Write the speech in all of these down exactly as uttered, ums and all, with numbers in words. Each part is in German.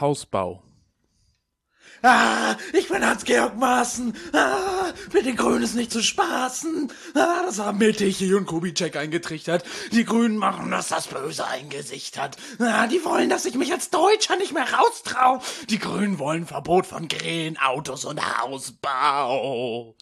Hausbau. Ah, ich bin Hans-Georg Maaßen. Ah, mit den Grünen ist nicht zu spaßen. Ah, das haben mir Tichy und Kubitschek eingetrichtert. Die Grünen machen, dass das Böse ein Gesicht hat. Ah, die wollen, dass ich mich als Deutscher nicht mehr raustrau. Die Grünen wollen Verbot von Krähen, Autos und Hausbau.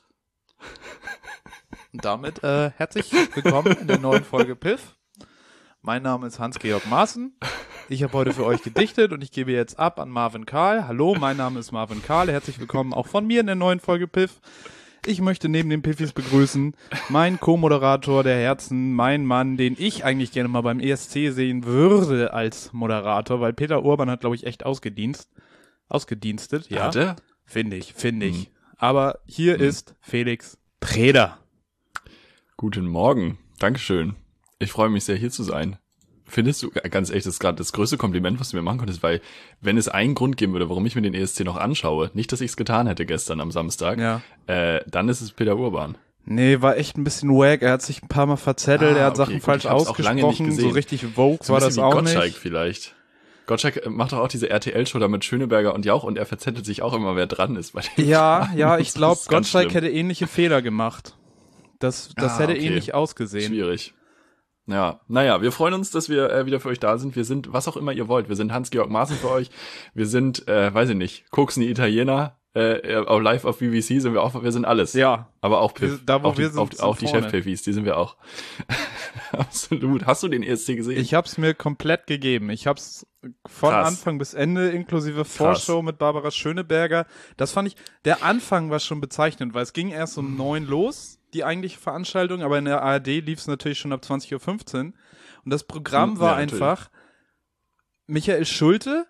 Und damit äh, herzlich willkommen in der neuen Folge Piff. Mein Name ist Hans-Georg Maaßen. Ich habe heute für euch gedichtet und ich gebe jetzt ab an Marvin Karl. Hallo, mein Name ist Marvin Karl. Herzlich willkommen auch von mir in der neuen Folge Piff. Ich möchte neben den Piffis begrüßen meinen Co-Moderator der Herzen, mein Mann, den ich eigentlich gerne mal beim E S C sehen würde als Moderator, weil Peter Urban hat, glaube ich, echt ausgedienst. Ausgedienstet, ja. Hat er? Finde ich, finde ich. Hm. Aber hier hm. ist Felix Preder. Guten Morgen. Dankeschön. Ich freue mich sehr, hier zu sein. Findest du, ganz ehrlich, das ist gerade das größte Kompliment, was du mir machen konntest, weil wenn es einen Grund geben würde, warum ich mir den E S C noch anschaue, nicht, dass ich es getan hätte gestern am Samstag, Ja. äh, dann ist es Peter Urban. Nee, war echt ein bisschen wack. Er hat sich ein paar Mal verzettelt, Ah, er hat okay, Sachen gut, falsch ich hab's auch lange nicht ausgesprochen, gesehen. so richtig Vogue So war ein das bisschen wie auch Gottschalk nicht. vielleicht. Gottschalk macht doch auch diese R T L-Show da mit Schöneberger und Jauch und er verzettelt sich auch immer, wer dran ist. Bei dem Ja, ja, ich Das glaube, ist ganz Gottschalk schlimm. hätte ähnliche Fehler gemacht. Das, das Ah, hätte okay. ähnlich ausgesehen. Schwierig. Ja, naja, wir freuen uns, dass wir äh, wieder für euch da sind. Wir sind, was auch immer ihr wollt. Wir sind Hans-Georg Maaßen für euch. Wir sind, äh, weiß ich nicht, Koksende Italiener. Äh, auch live auf B B C sind wir auch, wir sind alles. Ja. Aber auch Wir- Piff. da, wo auch wir die, sind, auch, sind auch die vorne. Chef-Piffis, die sind wir auch. Absolut. Hast du den E S C gesehen? Ich hab's mir komplett gegeben. Ich hab's von Krass. Anfang bis Ende, inklusive Vorschau mit Barbara Schöneberger. Das fand ich, der Anfang war schon bezeichnend, weil es ging erst um neun los, die eigentliche Veranstaltung, aber in der A R D lief's natürlich schon ab zwanzig Uhr fünfzehn. Und das Programm Ja, war natürlich. einfach Michael Schulte,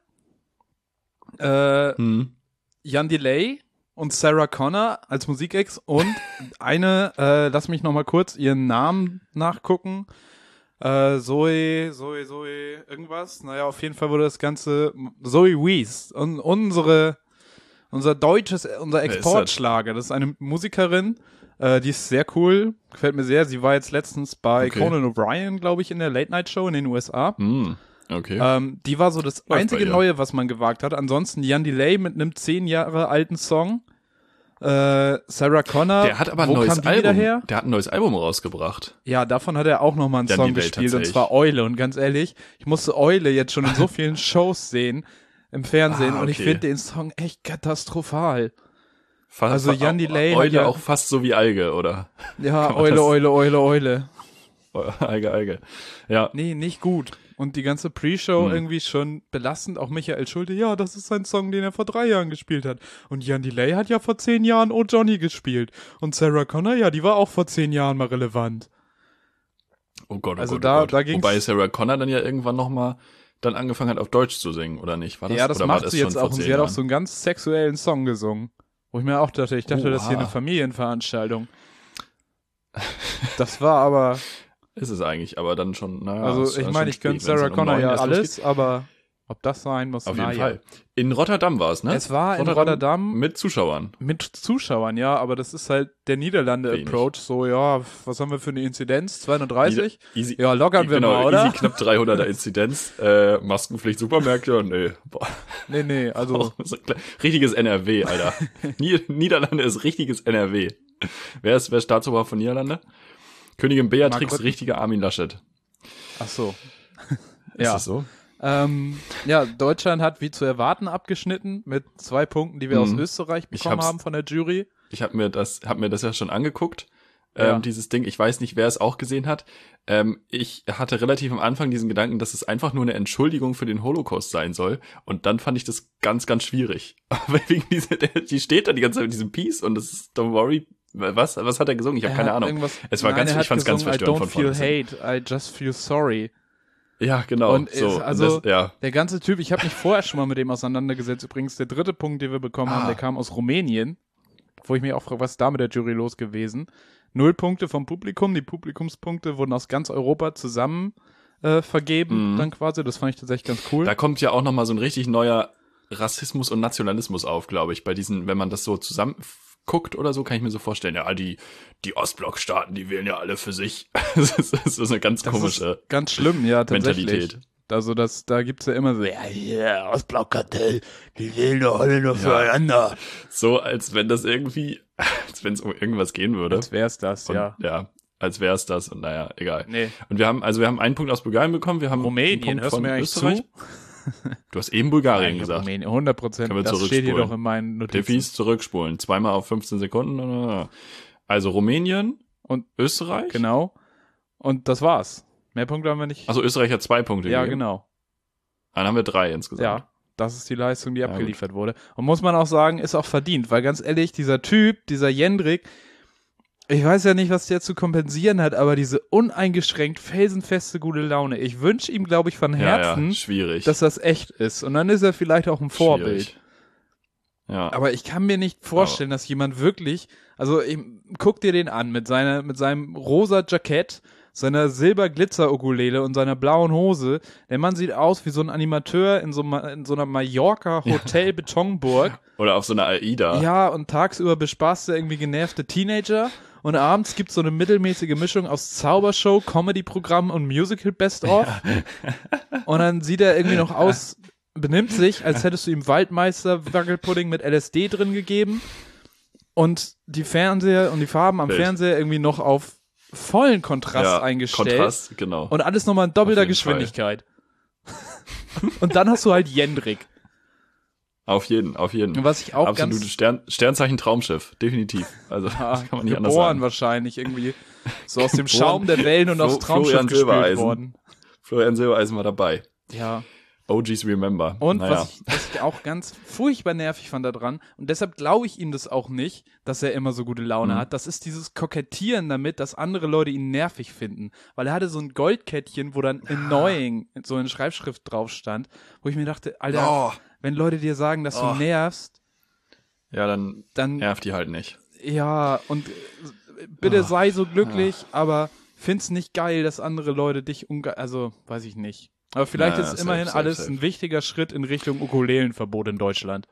äh, Hm. Jan Delay und Sarah Connor als Musikex und eine, äh, lass mich noch mal kurz ihren Namen nachgucken, äh, Zoe, Zoe, Zoe, irgendwas, naja, auf jeden Fall wurde das Ganze, Zoe Wees, und unsere, unser deutsches, unser ist das? Exportschlager, das ist eine Musikerin, äh, die ist sehr cool, gefällt mir sehr, sie war jetzt letztens bei Okay. Conan O'Brien, glaube ich, in der Late-Night-Show in den U S A. Hm. Okay. Ähm, die war so das bei einzige ihr. Neue, was man gewagt hat. Ansonsten Jan Delay mit einem zehn Jahre alten Song. Äh, Sarah Connor. Der hat aber ein wo neues kam die wieder Album. her? Der hat ein neues Album rausgebracht. Ja, davon hat er auch nochmal einen Jan Song Delay gespielt und tatsächlich. zwar Eule. Und ganz ehrlich, ich musste Eule jetzt schon in so vielen Shows sehen im Fernsehen Ah, und ich okay. finde den Song echt katastrophal. Fa- Also fa- Jan Delay hat Eule ja- auch fast so wie Alge, oder? Ja, Kann man Eule, das- Eule, Eule, Eule. Alge, Alge. Ja. Nee, nicht gut. Und die ganze Pre-Show Hm. irgendwie schon belastend. Auch Michael Schulte, ja, das ist sein Song, den er vor drei Jahren gespielt hat. Und Jan Delay hat ja vor zehn Jahren Oh Johnny gespielt. Und Sarah Connor, ja, die war auch vor zehn Jahren mal relevant. Oh Gott, oh Also Gott, da- oh Gott. da ging's- Wobei Sarah Connor dann ja irgendwann nochmal dann angefangen hat, auf Deutsch zu singen, oder nicht? War das, ja, das oder war macht das sie schon jetzt vor auch. Und zehn sie hat auch Jahren? so einen ganz sexuellen Song gesungen. Wo ich mir auch dachte, ich dachte, das ist hier Oha. eine Familienveranstaltung. Das war aber, Ist es eigentlich, aber dann schon, naja. ist also ich schon meine, ich spät, gönne wenn's Sarah dann um Connor neun ja erst alles, losgeht. aber ob das sein muss, Auf na jeden ja. Fall. In Rotterdam war es, ne? Es war in Rotterdam. Mit Zuschauern. Mit Zuschauern, ja, aber das ist halt der Niederlande-Approach, so, ja, was haben wir für eine Inzidenz? zweihundertdreißig? Easy, Ja, lockern wir genau, mal, oder? easy knapp dreihunderter Inzidenz. Äh, Maskenpflicht, Supermärkte, nee. Boah. Nee, nee, also, So, richtiges N R W, Alter. Nied- Niederlande ist richtiges N R W. Wer ist, wer ist Staatsoberhaupt von Niederlande? Königin Beatrix, Margot- richtiger Armin Laschet. ach so. Ist Ja. das so? Ähm, ja, Deutschland hat wie zu erwarten abgeschnitten mit zwei Punkten, die wir Mhm. aus Österreich Ich bekommen hab's- haben von der Jury. Ich habe mir das, hab mir das ja schon angeguckt, Ja. ähm, dieses Ding. Ich weiß nicht, wer es auch gesehen hat. Ähm, ich hatte relativ am Anfang diesen Gedanken, dass es einfach nur eine Entschuldigung für den Holocaust sein soll. Und dann fand ich das ganz, ganz schwierig. Aber wegen diese, die steht da die ganze Zeit mit diesem Peace und das ist Don't worry. Was, was hat er gesungen? Ich habe Er keine hat Ahnung. irgendwas- Es war Nein, ganz, er ich hat fand's ganz gesungen, verstörend I don't von feel vorne. hate, I just feel sorry. Ja, genau. Und so. ist- Und also- das, ja. Der ganze Typ, ich habe mich vorher schon mal mit dem auseinandergesetzt. Übrigens, der dritte Punkt, den wir bekommen Ah. haben, der kam aus Rumänien. Wo ich mich auch frage, was ist da mit der Jury los gewesen? Null Punkte vom Publikum. Die Publikumspunkte wurden aus ganz Europa zusammen äh, vergeben, Mhm. dann quasi. Das fand ich tatsächlich ganz cool. Da kommt ja auch nochmal so ein richtig neuer Rassismus und Nationalismus auf, glaube ich, bei diesen, wenn man das so zusammen f- guckt oder so, kann ich mir so vorstellen, ja, die, die Ostblockstaaten, die wählen ja alle für sich. Das ist, das ist eine ganz Das komische ist ganz schlimm, ja, tatsächlich. Mentalität. Also das, da gibt's ja immer so, ja, hier, Ostblockkartell, die wählen doch alle nur füreinander. So, als wenn das irgendwie, als wenn es um irgendwas gehen würde. Als wär's das, und, ja. Ja, als wär's das und naja, egal. Nee. Und wir haben, also wir haben einen Punkt aus Bulgarien bekommen, wir haben Rumänien, einen Punkt hörst du von mir eigentlich Österreich. zu? Du hast eben Bulgarien Nein, gesagt. Rumänien, hundert Prozent, Können wir das steht hier zurückspulen. doch in meinen Notizen. Diffis zurückspulen, zweimal auf fünfzehn Sekunden. Also Rumänien und Österreich. Genau. Und das war's. Mehr Punkte haben wir nicht. Also Österreich hat zwei Punkte ja, gegeben. genau. Dann haben wir drei insgesamt. Ja, das ist die Leistung, die Ja, abgeliefert gut. wurde. Und muss man auch sagen, ist auch verdient, weil ganz ehrlich, dieser Typ, dieser Jendrik, ich weiß ja nicht, was der zu kompensieren hat, aber diese uneingeschränkt felsenfeste gute Laune. Ich wünsche ihm, glaube ich, von Herzen, ja, ja, schwierig. dass das echt ist. Und dann ist er vielleicht auch ein Vorbild. Schwierig. Ja. Aber ich kann mir nicht vorstellen, dass jemand wirklich, also ich, guck dir den an mit seiner, mit seinem rosa Jackett, seiner Silberglitzer-Ukulele und seiner blauen Hose. Der Mann sieht aus wie so ein Animateur in so, in so einer Mallorca-Hotel-Betonburg. Oder auf so einer AIDA. Ja, und tagsüber bespaßt er irgendwie genervte Teenager. Und abends gibt's so eine mittelmäßige Mischung aus Zaubershow, Comedy-Programm und Musical Best-of. Ja. Und dann sieht er irgendwie noch aus, benimmt sich, als hättest du ihm Waldmeister-Wackelpudding mit L S D drin gegeben. Und die Fernseher und die Farben am Bild. Fernseher irgendwie noch auf vollen Kontrast ja, eingestellt. Kontrast, genau. Und alles nochmal in doppelter Geschwindigkeit. Und dann hast du halt Jendrik. Auf jeden, auf jeden. Was ich auch Absolutes ganz Stern, Sternzeichen Traumschiff, definitiv. Also ja, das kann man nicht anders geboren sagen. wahrscheinlich irgendwie so aus dem Schaum der Wellen und Flo- aus Traumschiff Florian gespült Silbereisen. worden. Florian Silbereisen war dabei. Ja. O Gs remember. Und naja. was, ich, was ich auch ganz furchtbar nervig fand daran, und deshalb glaube ich ihm das auch nicht, dass er immer so gute Laune Mhm. hat, das ist dieses Kokettieren damit, dass andere Leute ihn nervig finden. Weil er hatte so ein Goldkettchen, wo dann annoying so in Schreibschrift drauf stand, wo ich mir dachte, Alter, Oh. wenn Leute dir sagen, dass Oh. du nervst, Ja, dann dann, nervt die halt nicht. ja, und äh, bitte Oh. sei so glücklich, aber find's nicht geil, dass andere Leute dich unge... Also, weiß ich nicht. Aber vielleicht Ja, ist safe, immerhin safe, alles safe. ein wichtiger Schritt in Richtung Ukulelenverbot in Deutschland.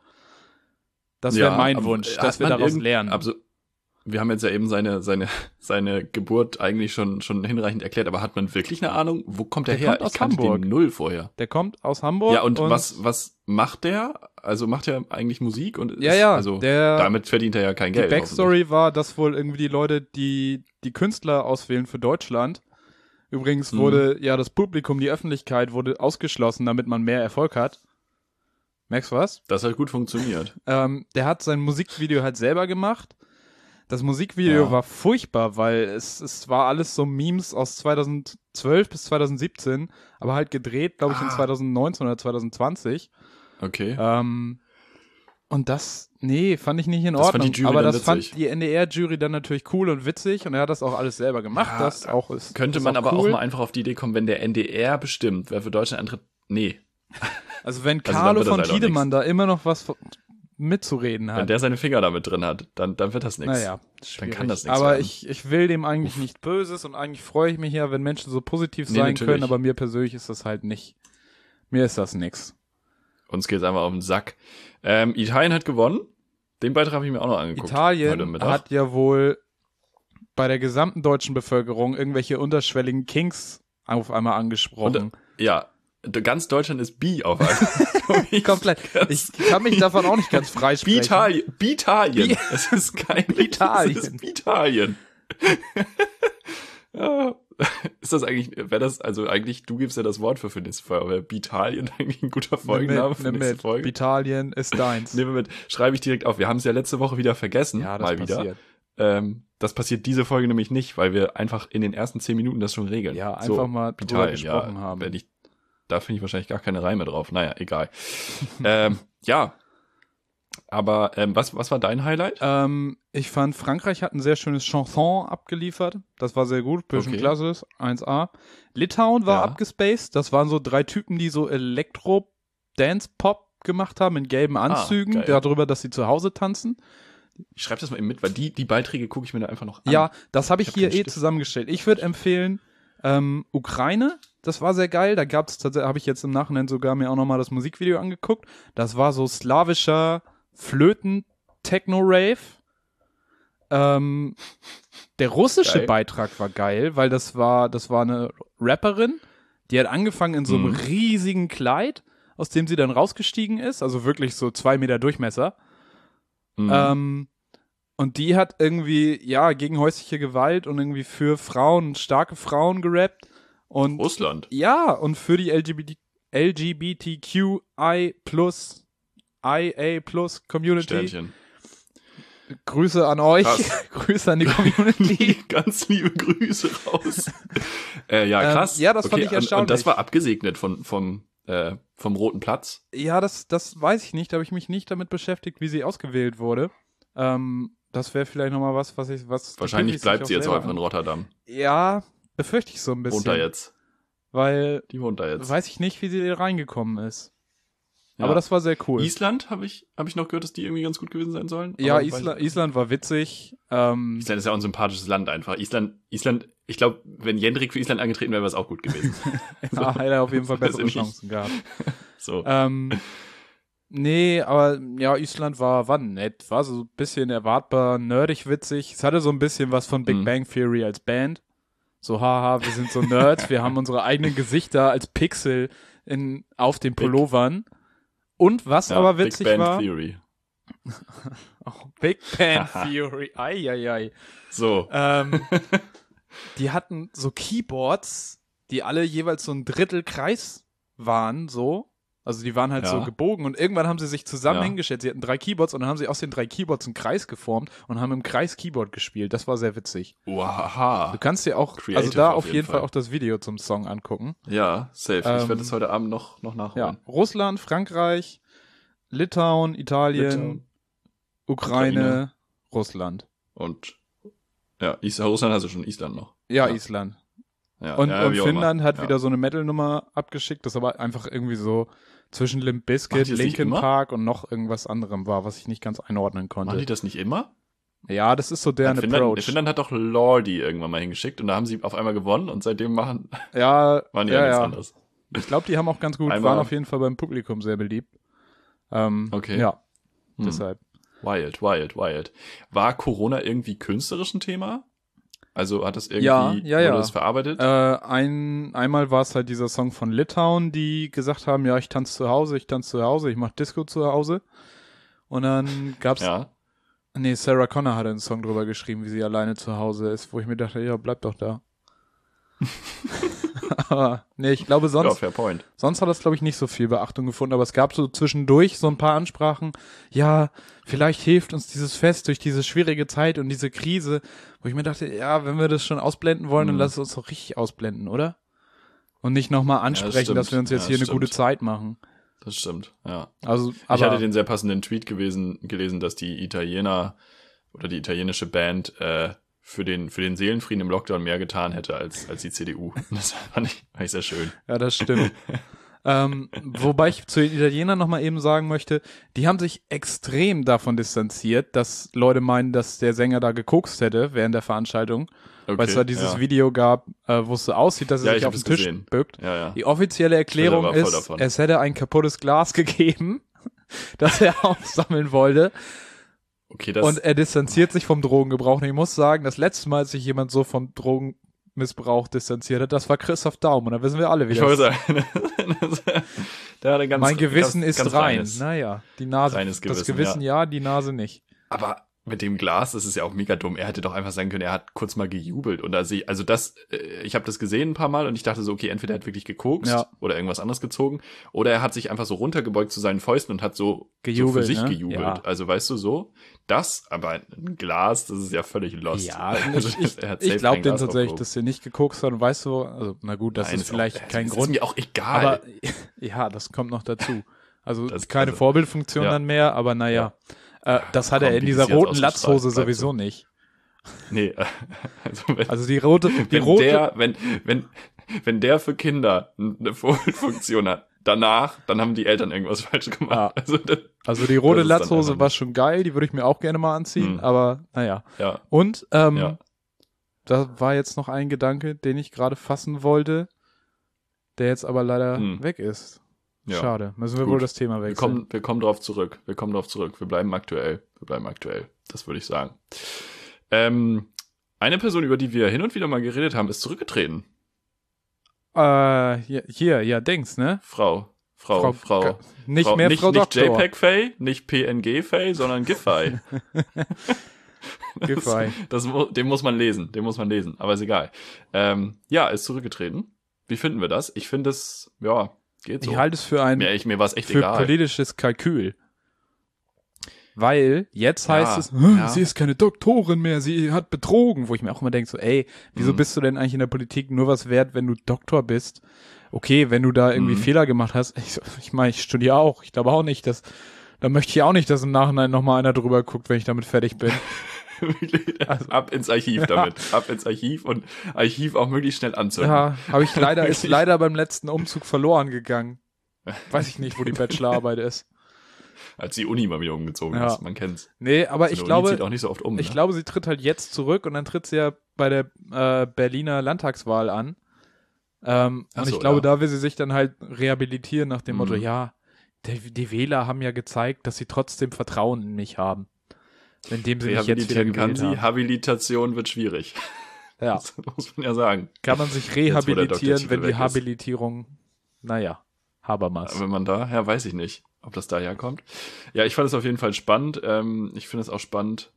Das wäre Ja, mein aber Wunsch, hat dass wir man daraus irgend- lernen. Also, wir haben jetzt ja eben seine, seine, seine Geburt eigentlich schon, schon hinreichend erklärt, aber hat man wirklich eine Ahnung, wo kommt der, Der her? kommt aus ich kannte Hamburg. den null vorher. Der kommt aus Hamburg. Ja, und, was, was macht der? Also macht er eigentlich Musik und ist, Ja, ja, also der- damit verdient er ja kein Die Geld. Backstory war, dass wohl irgendwie die Leute, die die Künstler auswählen für Deutschland, übrigens Mhm. wurde ja das Publikum, die Öffentlichkeit wurde ausgeschlossen, damit man mehr Erfolg hat. Merkst du was? Das hat gut funktioniert. Ähm, der hat sein Musikvideo halt selber gemacht. Das Musikvideo Ja. war furchtbar, weil es, es war alles so Memes aus zweitausendzwölf bis zweitausendsiebzehn, aber halt gedreht, glaube ich, in Ah. zweitausendneunzehn oder zweitausendzwanzig. Okay. Ähm, und das, nee, fand ich nicht in Das fand Ordnung. die Jury aber dann das witzig. fand die N D R-Jury dann natürlich cool und witzig und er hat das auch alles selber gemacht. Ja, das auch ist, Könnte ist man auch aber cool. auch mal einfach auf die Idee kommen, wenn der N D R bestimmt, wer für Deutschland antritt. Nee. Also wenn dann Carlo wird das von halt auch Tiedemann da immer noch was mitzureden Wenn hat. der seine Finger damit drin hat, dann, dann wird das nichts. Naja, Dann kann das nichts Aber werden. ich, ich will dem eigentlich nichts Böses und eigentlich freue ich mich ja, wenn Menschen so positiv Nee, sein natürlich. können, aber mir persönlich ist das halt nicht. Mir ist das nix. Uns geht's einfach auf den Sack. Ähm, Italien hat gewonnen. Den Beitrag habe ich mir auch noch angeguckt. heute Italien Mittag. hat ja wohl bei der gesamten deutschen Bevölkerung irgendwelche unterschwelligen Kinks auf einmal angesprochen. Und, ja, ganz Deutschland ist bi auf einmal. Komplett. Ich kann mich davon auch nicht ganz freisprechen. Bitalien. Bitalien. Bi- Es ist kein Bitalien. Es ist Bitalien. Ja. Ist das eigentlich, wäre das, also eigentlich, du gibst ja das Wort für für nächste Folge, wäre Bitalien eigentlich ein guter Folgenname für Nimm nächste mit. Folge? Italien ist deins. Nehmen wir mit, schreibe ich direkt auf. Wir haben es ja letzte Woche wieder vergessen, Ja, das mal wieder. passiert. Ähm, das passiert diese Folge nämlich nicht, weil wir einfach in den ersten zehn Minuten das schon regeln. Ja, einfach mal drüber Italien, gesprochen ja, haben. Wenn ich, da finde ich wahrscheinlich gar keine Reime drauf. Naja, egal. ähm, ja. Aber ähm, was, was war dein Highlight? Ähm, ich fand, Frankreich hat ein sehr schönes Chanson abgeliefert. Das war sehr gut. Bisschen Okay. klasse. eins A. Litauen war Ja. abgespaced. Das waren so drei Typen, die so Elektro-Dance-Pop gemacht haben in gelben Anzügen. geil. darüber, dass sie zu Hause tanzen. Ich schreibe das mal eben mit, weil die, die Beiträge gucke ich mir da einfach noch an. Ja, das habe ich, Ich hab hier keinen eh Stift. zusammengestellt. Ich würde empfehlen, ähm, Ukraine, das war sehr geil. Da gab es tatsächlich, habe ich jetzt im Nachhinein sogar mir auch nochmal das Musikvideo angeguckt. Das war so slawischer Flöten-Techno-Rave. Ähm, der russische Geil. Beitrag war geil, weil das war, das war eine Rapperin, Die hat angefangen in so einem Mhm. riesigen Kleid, aus dem sie dann rausgestiegen ist, also wirklich so zwei Meter Durchmesser. Mhm. Ähm, und die hat irgendwie, ja, gegen häusliche Gewalt und irgendwie für Frauen, starke Frauen gerappt. Und Russland. ja, und für die L G B T, L G B T Q I plus, I A plus Community. Sternchen. Grüße an euch. Krass. Grüße an die Community. Ganz liebe Grüße raus. äh, ja, Ähm, krass. ja, das fand ich und, erstaunlich. Und das war abgesegnet von, vom, äh, vom Roten Platz. Ja, das, das weiß ich nicht. Da habe ich mich nicht damit beschäftigt, wie sie ausgewählt wurde. Ähm, das wäre vielleicht nochmal was, was ich, was. die Wahrscheinlich Piffys sich bleibt auch sie jetzt selber einfach in an- Rotterdam. Ja, befürchte ich so ein bisschen. Wohnt da jetzt. Weil, Die wohnt da jetzt. weiß ich nicht, wie sie da reingekommen ist. Ja. Aber das war sehr cool. Island habe ich, hab ich noch gehört, dass die irgendwie ganz gut gewesen sein sollen. ja, Aber Isla weiß- Island war witzig. Ähm, Island ist ja auch ein sympathisches Land einfach. Island, Island, ich glaube, wenn Jendrik für Island angetreten wäre, wäre es auch gut gewesen. ja, hätte er auf jeden Fall Das ist bessere nämlich- Chancen gehabt. So. ähm, nee, aber ja, Island war, war nett. War so ein bisschen erwartbar, nerdig witzig. Es hatte so ein bisschen was von Big Mhm. Bang Theory als Band. So, haha, wir sind so Nerds, wir haben unsere eigenen Gesichter als Pixel in, auf den Big- Pullovern. Und was Ja, aber witzig Big Bang war, Theory. oh, Big Bang Theory, eieiei. So. Ähm, die hatten so Keyboards, die alle jeweils so ein Drittel Kreis waren, so. Also die waren halt Ja. so gebogen und irgendwann haben sie sich zusammen Ja. hingestellt. Sie hatten drei Keyboards und dann haben sie aus den drei Keyboards einen Kreis geformt und haben im Kreis Keyboard gespielt. Das war sehr witzig. Wow. Du kannst dir auch, Creative also da auf auf jeden jeden Fall Fall. auch das Video zum Song angucken. Ja, safe. ich Ähm, werde das heute Abend noch, noch Ja, nachholen. Russland, Frankreich, Litauen, Italien, Litauen. Ukraine, Ukraine. Russland. Und ja, Is Russland hast du schon, Island noch. Ja, Ja. Island. Ja, Und, ja, und wie auch Finnland immer. hat ja. wieder so eine Metal-Nummer abgeschickt, das aber einfach irgendwie so zwischen Limp Machen Bizkit, die das nicht Linkin immer? Park und noch irgendwas anderem war, was ich nicht ganz einordnen Machen die konnte. das nicht immer? Ja, das ist so deren Ja, Finnland, Approach. Finnland hat doch Lordi irgendwann mal hingeschickt und da haben sie auf einmal gewonnen und seitdem machen, Ja, waren die ja, ja, nichts ja. anderes. Ich glaube, die haben auch ganz gut, Einmal- waren auf jeden Fall beim Publikum sehr beliebt. Ähm, Okay. Ja, Hm. deshalb. Wild, wild, wild. War Corona irgendwie künstlerisch ein Thema? Also hat das irgendwie, Ja, ja, wurde ja. das verarbeitet? Äh, ein, einmal war es halt dieser Song von Litauen, die gesagt haben, ja, ich tanze zu Hause, ich tanze zu Hause, ich mach Disco zu Hause. Und dann gab's, ja. nee, Sarah Connor hat einen Song drüber geschrieben, wie sie alleine zu Hause ist, wo ich mir dachte, ja, bleib doch da. Aber, nee, ich glaube Ja, sonst, fair point. sonst hat das, glaube ich, nicht so viel Beachtung gefunden, aber es gab so zwischendurch so ein paar Ansprachen, ja, vielleicht hilft uns dieses Fest durch diese schwierige Zeit und diese Krise, wo ich mir dachte, ja, wenn wir das schon ausblenden wollen, dann Mhm. lass es uns doch richtig ausblenden, oder? Und nicht nochmal ansprechen, stimmt. dass wir uns jetzt Ja, hier eine stimmt. gute Zeit machen. Das stimmt, ja. Also, Ich aber, hatte den sehr passenden Tweet gewesen, gelesen, dass die Italiener oder die italienische Band äh, für den für den Seelenfrieden im Lockdown mehr getan hätte als als die C D U. Das fand ich, fand ich sehr schön. ja, das stimmt. ähm, wobei ich zu den Italienern nochmal eben sagen möchte, die haben sich extrem davon distanziert, dass Leute meinen, dass der Sänger da gekokst hätte während der Veranstaltung. Okay, Weil es da dieses ja. Video gab, äh, wo es so aussieht, dass er Ja, sich ich auf hab den es Tisch gesehen. bückt. Ja, ja. Die offizielle Erklärung war voll ist, davon. es hätte ein kaputtes Glas gegeben, das er aufsammeln wollte. Okay, das Und er distanziert sich vom Drogengebrauch. Und ich muss sagen, das letzte Mal, als sich jemand so vom Drogenmissbrauch distanziert hat, das war Christoph Daum. Und da wissen wir alle, wie ich das wollte sagen, das, der hat ein ganz Mein Gewissen ganz, ist ganz rein. reines. Naja, die Nase, reines das Gewissen, Gewissen ja. die Nase nicht. Aber mit dem Glas, das ist ja auch mega dumm. Er hätte doch einfach sagen können, er hat kurz mal gejubelt. Und also, ich, also das, äh, ich habe das gesehen ein paar Mal und ich dachte so, okay, entweder er hat wirklich gekokst Ja. oder irgendwas anderes gezogen oder er hat sich einfach so runtergebeugt zu seinen Fäusten und hat so, Gejubelt, so für sich ne? gejubelt. Ja. Also weißt du so, das, aber ein Glas, das ist ja völlig lost. Ja, Also, ich, ich, er hat ich safe glaube kein denen Glas tatsächlich, aufgehoben. dass sie nicht gekokst haben. Weißt du, also na gut, das Nein, ist vielleicht auch, kein das Grund. ist mir auch egal. Aber ja, das kommt noch dazu. Also Das- keine also, Vorbildfunktion ja. dann mehr, aber naja. Äh, das hat Komm, er in die dieser ist jetzt roten ausgestrahlt, Latzhose bleibt sowieso so. nicht. nee, äh, also wenn, Also die rote, die wenn rote, der, wenn, wenn, wenn der für Kinder eine Vorbildfunktion hat, danach, dann haben die Eltern irgendwas falsch gemacht. Ja. Also, das, also die rote das ist dann Latzhose einfach war nicht. schon geil, die würde ich mir auch gerne mal anziehen, Hm. aber naja. ja, Und ähm, ja. da war jetzt noch ein Gedanke, den ich gerade fassen wollte, der jetzt aber leider Hm. weg ist. Ja. Schade. Müssen wir Gut. wohl das Thema Wir wechseln. kommen, wir kommen drauf zurück. Wir kommen drauf zurück. Wir bleiben aktuell. Wir bleiben aktuell. Das würde ich sagen. Ähm, eine Person, über die wir hin und wieder mal geredet haben, ist zurückgetreten. Äh, hier, hier, ja, Dings, ne? Frau. Frau, Frau, Frau. Frau nicht Frau, mehr nicht, Frau nicht Doktor. JPEG-Fay, nicht P N G-Fay, sondern GIF-Fay. GIF-Fay. Das, das, den muss man lesen, den muss man lesen, aber ist egal. Ähm, ja, ist zurückgetreten. Wie finden wir das? Ich finde es, ja, geht so. Ich halte es für ein mir, ich, mir war es echt für egal. politisches Kalkül. Weil jetzt heißt Ja, es, "Hm, ja. sie ist keine Doktorin mehr, sie hat betrogen. Wo ich mir auch immer denke, so, ey, wieso Mhm. bist du denn eigentlich in der Politik nur was wert, wenn du Doktor bist? Okay, wenn du da irgendwie Mhm. Fehler gemacht hast, ich, so, ich meine, ich studiere auch. Ich glaube auch nicht, dass, da möchte ich auch nicht, dass im Nachhinein nochmal einer drüber guckt, wenn ich damit fertig bin. Also, ab ins Archiv damit. Ab ins Archiv und Archiv auch möglichst schnell anzünden. Ja, habe ich leider, ist leider beim letzten Umzug verloren gegangen. Weiß ich nicht, wo die Bachelorarbeit ist. Als die Uni mal wieder umgezogen Ja. ist, man kennt's. Nee, aber So ich eine Uni glaube, zieht auch nicht so oft um. ich ne? glaube, sie tritt halt jetzt zurück und dann tritt sie ja bei der äh, Berliner Landtagswahl an. Ähm, Ach und ich so, glaube, ja. da will sie sich dann halt rehabilitieren nach dem Mhm. Motto, ja, die, die Wähler haben ja gezeigt, dass sie trotzdem Vertrauen in mich haben. Indem sie mich jetzt wieder Rehabilitieren kann gewählt sie, haben. Habilitation wird schwierig. Ja, Das muss man ja sagen. kann man sich Jetzt, wo der rehabilitieren, Doktortitel wenn die weg ist. Habilitierung, naja, Habermas. Wenn man da, ja, weiß ich nicht, ob das daher kommt. Ja, ich fand es auf jeden Fall spannend. Ähm, ich finde es auch spannend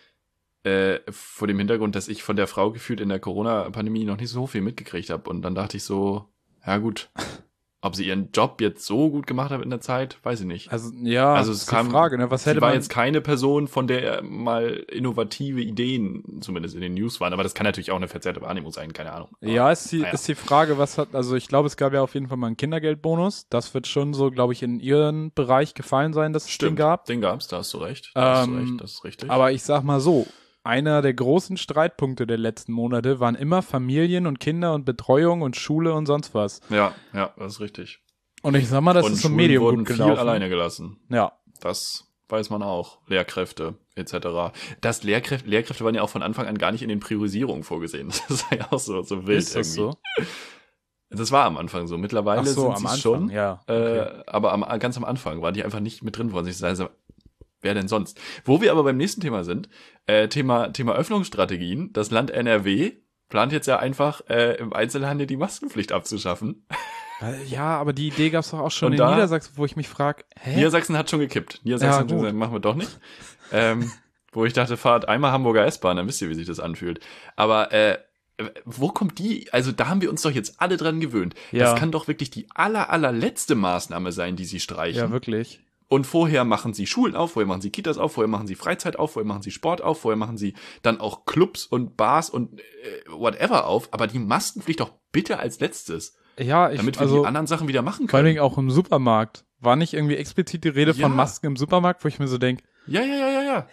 äh, vor dem Hintergrund, dass ich von der Frau gefühlt in der Corona-Pandemie noch nicht so viel mitgekriegt habe. Und dann dachte ich so, ja gut, ob sie ihren Job jetzt so gut gemacht hat in der Zeit, weiß ich nicht. Also, ja, Also das es ist kam- die Frage, ne? Was Sie hätte war man jetzt keine Person, von der mal innovative Ideen zumindest in den News waren. Aber das kann natürlich auch eine verzerrte Wahrnehmung sein, keine Ahnung. Aber, Ja, ist die, naja. ist die Frage, was hat, also ich glaube, es gab ja auf jeden Fall mal einen Kindergeldbonus. Das wird schon so, glaube ich, in ihren Bereich gefallen sein, dass es den Stimmt, gab. den gab's, da hast du recht. Da hast du Ähm, recht, das ist richtig. Aber ich sag mal so, einer der großen Streitpunkte der letzten Monate waren immer Familien und Kinder und Betreuung und Schule und sonst was. ja, ja, das ist richtig. Und ich sag mal, das Und ist im Schulen Medium wurden gut viel gelaufen. alleine gelassen. Ja. Das weiß man auch. Lehrkräfte et cetera. Das Lehrkräfte, Lehrkräfte waren ja auch von Anfang an gar nicht in den Priorisierungen vorgesehen. Das war ja auch so, so wild Ist das irgendwie. so? Das war am Anfang so. Mittlerweile Ach so, sind am sie Anfang, schon. ja. Äh, Okay. aber am, ganz am Anfang waren die einfach nicht mit drin worden. Ich sage, wer denn sonst? Wo wir aber beim nächsten Thema sind, äh, Thema, Thema Öffnungsstrategien. Das Land N R W plant jetzt ja einfach äh, im Einzelhandel die Maskenpflicht abzuschaffen. Äh, Ja, aber die Idee gab's doch auch schon Und in da- Niedersachsen, wo ich mich frage, hä? Niedersachsen hat schon gekippt. Niedersachsen Ja, hat schon gut. gesagt, machen wir doch nicht. ähm, wo ich dachte, fahrt einmal Hamburger S-Bahn, dann wisst ihr, wie sich das anfühlt. Aber äh, wo kommt die? Also da haben wir uns doch jetzt alle dran gewöhnt. Ja. Das kann doch wirklich die aller, allerletzte Maßnahme sein, die sie streichen. Ja, wirklich. Und vorher machen sie Schulen auf, vorher machen sie Kitas auf, vorher machen sie Freizeit auf, vorher machen sie Sport auf, vorher machen sie dann auch Clubs und Bars und äh, whatever auf. Aber die Maskenpflicht doch bitte als letztes, Ja, ich, damit wir also, die anderen Sachen wieder machen vor allen können. Dingen auch im Supermarkt. War nicht irgendwie explizit die Rede Ja. von Masken im Supermarkt, wo ich mir so denke, Ja, ja, ja, ja, ja.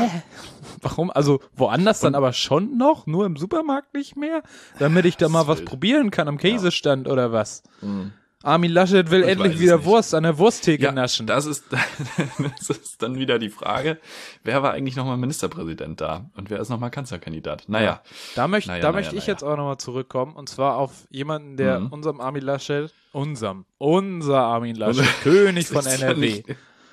warum? Also woanders dann aber schon noch, nur im Supermarkt nicht mehr? Damit ich da Das mal ist was wild. probieren kann am Käsestand oder was? Mhm. Armin Laschet will Ich endlich weiß es wieder nicht. Wurst an der Wursttheke Ja, naschen. das ist, das ist dann wieder die Frage, wer war eigentlich nochmal Ministerpräsident da? Und wer ist nochmal Kanzlerkandidat? Naja, Da möchte Naja, da naja, möchte ich naja. jetzt auch nochmal zurückkommen. Und zwar auf jemanden, der Mhm. unserem Armin Laschet, unserem, unser Armin Laschet, König von Es ist N ja R W. nicht-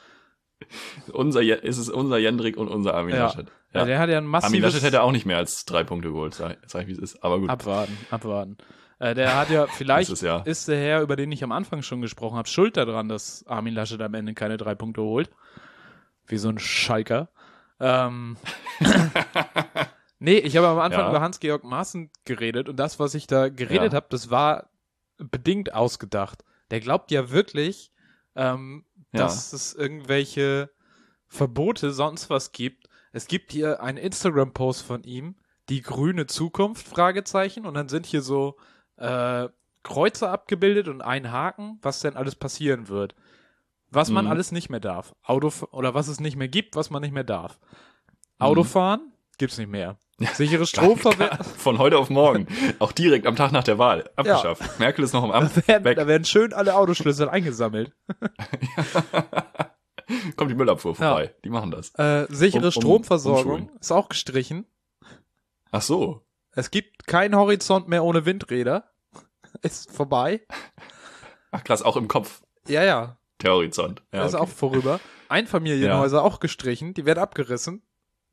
unser, Je- es ist unser Jendrik und unser Armin Ja. Laschet. Ja. Ja. Der hat ja ein Armin massives... Laschet hätte auch nicht mehr als drei Punkte geholt, sag, sag ich, wie es ist. Aber gut. Abwarten, abwarten. Äh, der hat ja, vielleicht Das ist ja- ist der Herr, über den ich am Anfang schon gesprochen habe, schuld daran, dass Armin Laschet am Ende keine drei Punkte holt. Wie so ein Schalker. Ähm, nee, ich habe am Anfang Ja. über Hans-Georg Maaßen geredet und das, was ich da geredet Ja. habe, das war bedingt ausgedacht. Der glaubt ja wirklich, ähm, Ja. dass es irgendwelche Verbote sonst was gibt. Es gibt hier einen Instagram-Post von ihm, die grüne Zukunft, Fragezeichen, und dann sind hier so äh, Kreuze abgebildet und ein Haken, was denn alles passieren wird. Was man Mhm. alles nicht mehr darf. Auto oder was es nicht mehr gibt, was man nicht mehr darf. Mhm. Autofahren gibt's nicht mehr. Sichere Stromverwendung. Von heute auf morgen. Auch direkt am Tag nach der Wahl. Abgeschafft. Merkel ist noch im Amt. Da werden, Weg. da werden schön alle Autoschlüssel eingesammelt. Kommt die Müllabfuhr vorbei. Die machen das. Äh, sichere Um- um- Stromversorgung umschulen. ist auch gestrichen. Ach so. Es gibt keinen Horizont mehr ohne Windräder. Ist vorbei. Ach krass, auch im Kopf. Ja, ja. Der Horizont. Ja, ist okay. auch vorüber. Einfamilienhäuser auch gestrichen. Die werden abgerissen.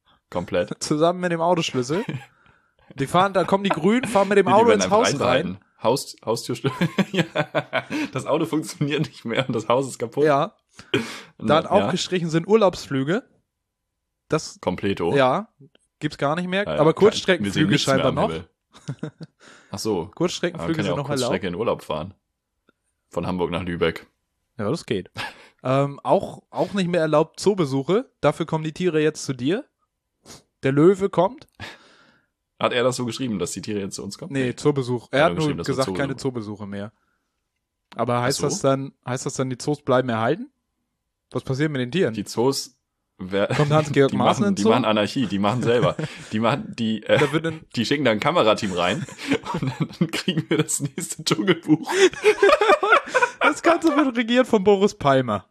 Komplett. Zusammen mit dem Autoschlüssel. Die fahren, da kommen die Grünen, fahren mit dem Die Auto werden ins einfach Haus rein. einbehalten. Haus, Haustür, ja, das Auto funktioniert nicht mehr und das Haus ist kaputt. Ja. Dann ja. aufgestrichen sind Urlaubsflüge. Das, Kompleto. ja, gibt's gar nicht mehr. Ja, ja, aber kein- wir sehen Kurzstreckenflüge nichts mehr scheinbar am noch. Himmel. Ach so. Aber man Kurzstreckenflüge kann ja sind auch noch erlaubt. Kurzstrecke in Urlaub fahren. Von Hamburg nach Lübeck. Ja, das geht. ähm, auch, auch nicht mehr erlaubt Zoobesuche. Dafür kommen die Tiere jetzt zu dir. Der Löwe kommt. Hat er das so geschrieben, dass die Tiere jetzt zu uns kommen? Nee, Zoobesuch. er Er hat nur geschrieben, das wird gesagt, keine Zoobesuch. Zoobesuche mehr. Aber heißt so? das dann, heißt das dann, die Zoos bleiben erhalten? Was passiert mit den Tieren? Die Zoos, wer, Kommt Hans-Georg die Maaßen machen, in die Zoo? machen Anarchie, die machen selber. Die machen, die, äh, Da wird ein, die schicken da ein Kamerateam rein und dann kriegen wir das nächste Dschungelbuch. das Ganze wird regiert von Boris Palmer.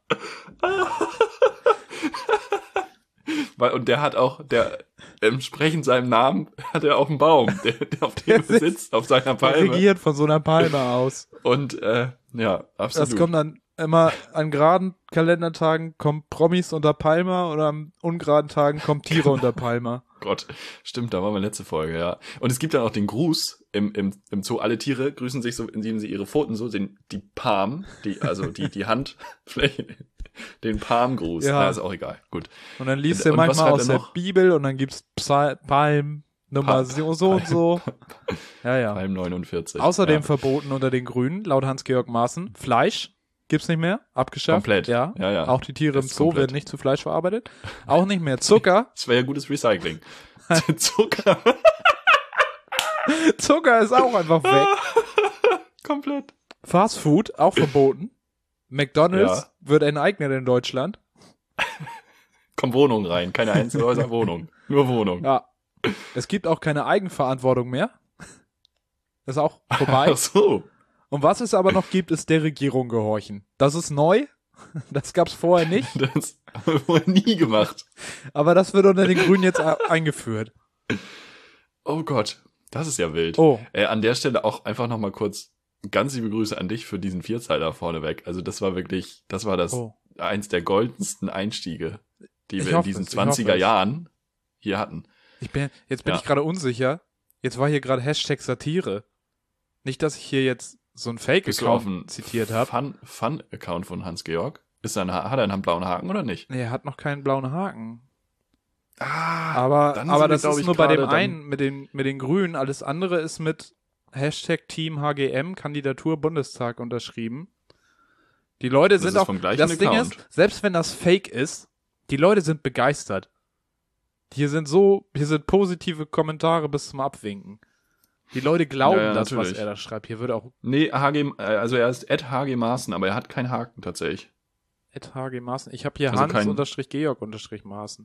Weil, und der hat auch, der, entsprechend seinem Namen, hat er auch einen Baum, der, der auf dem Der er sitzt, auf seiner Palme. Regiert von so einer Palme aus. Und, äh, ja, absolut. Das kommt dann immer an geraden Kalendertagen kommen Promis unter Palmer oder an ungeraden Tagen kommen Tiere unter Palmer. Gott, stimmt, da war meine letzte Folge, ja. Und es gibt dann auch den Gruß im, im, im Zoo. Alle Tiere grüßen sich so, indem sie ihre Pfoten so, den, die Palm, die, also die, die Handfläche, den Palmgruß. Ja. Ja, ist auch egal. Gut. Und dann liest Und er was manchmal hat aus er der noch? Bibel und dann gibt's Psa- Palm Nummer Pa- so, so und so. Ja, ja. Palm neunundvierzig. Außerdem ja. verboten unter den Grünen, laut Hans-Georg Maaßen, Fleisch gibt's nicht mehr, abgeschafft. Komplett. Ja. Ja, ja. Auch die Tiere Das im ist Zoo komplett. werden nicht zu Fleisch verarbeitet. Auch nicht mehr Zucker. Das wäre ja gutes Recycling. Zucker. Zucker ist auch einfach weg. Komplett. Fast Food, auch verboten. McDonald's Ja. wird enteignet in Deutschland. Kommt Wohnung rein, keine Einzelhäuser, Wohnung. Nur Wohnung. Ja. Es gibt auch keine Eigenverantwortung mehr. Das ist auch vorbei. Ach so. Und was es aber noch gibt, ist der Regierung gehorchen. Das ist neu. Das gab's vorher nicht. Das haben wir vorher nie gemacht. Aber das wird unter den Grünen jetzt a- eingeführt. Oh Gott, das ist ja wild. Oh. Äh, an der Stelle auch einfach nochmal kurz ganz liebe Grüße an dich für diesen Vierzeiler vorneweg. Also das war wirklich, das war das Oh. eins der goldensten Einstiege, die Ich wir in hoffe diesen es, ich zwanziger hoffe es. Jahren hier hatten. Ich bin, jetzt bin Ja. ich gerade unsicher. Jetzt war hier gerade Hashtag Satire. Nicht, dass ich hier jetzt so einen Bist du auf Fake-Account einen zitiert habe. Fun, Fun-Account von Hans-Georg? Ist er ein, Ha- hat er einen blauen Haken oder nicht? Nee, er hat noch keinen blauen Haken. Ah, Aber, dann aber sind wir, das glaub ist ich, nur bei dem gerade dann- einen, mit den, mit den Grünen. Alles andere ist mit Hashtag Team H G M, Kandidatur Bundestag unterschrieben. Die Leute Das sind ist auch, vom gleichen das Ding Account. ist, selbst wenn das Fake ist, die Leute sind begeistert. Hier sind so, hier sind positive Kommentare bis zum Abwinken. Die Leute glauben Ja, ja, das, was natürlich. er da schreibt. Hier würde auch Nee, H G, äh, also er ist Ed H G Maaßen, aber er hat keinen Haken tatsächlich. Ed H G Maaßen. Ich habe hier Also kein- Hans-Georg-Maaßen.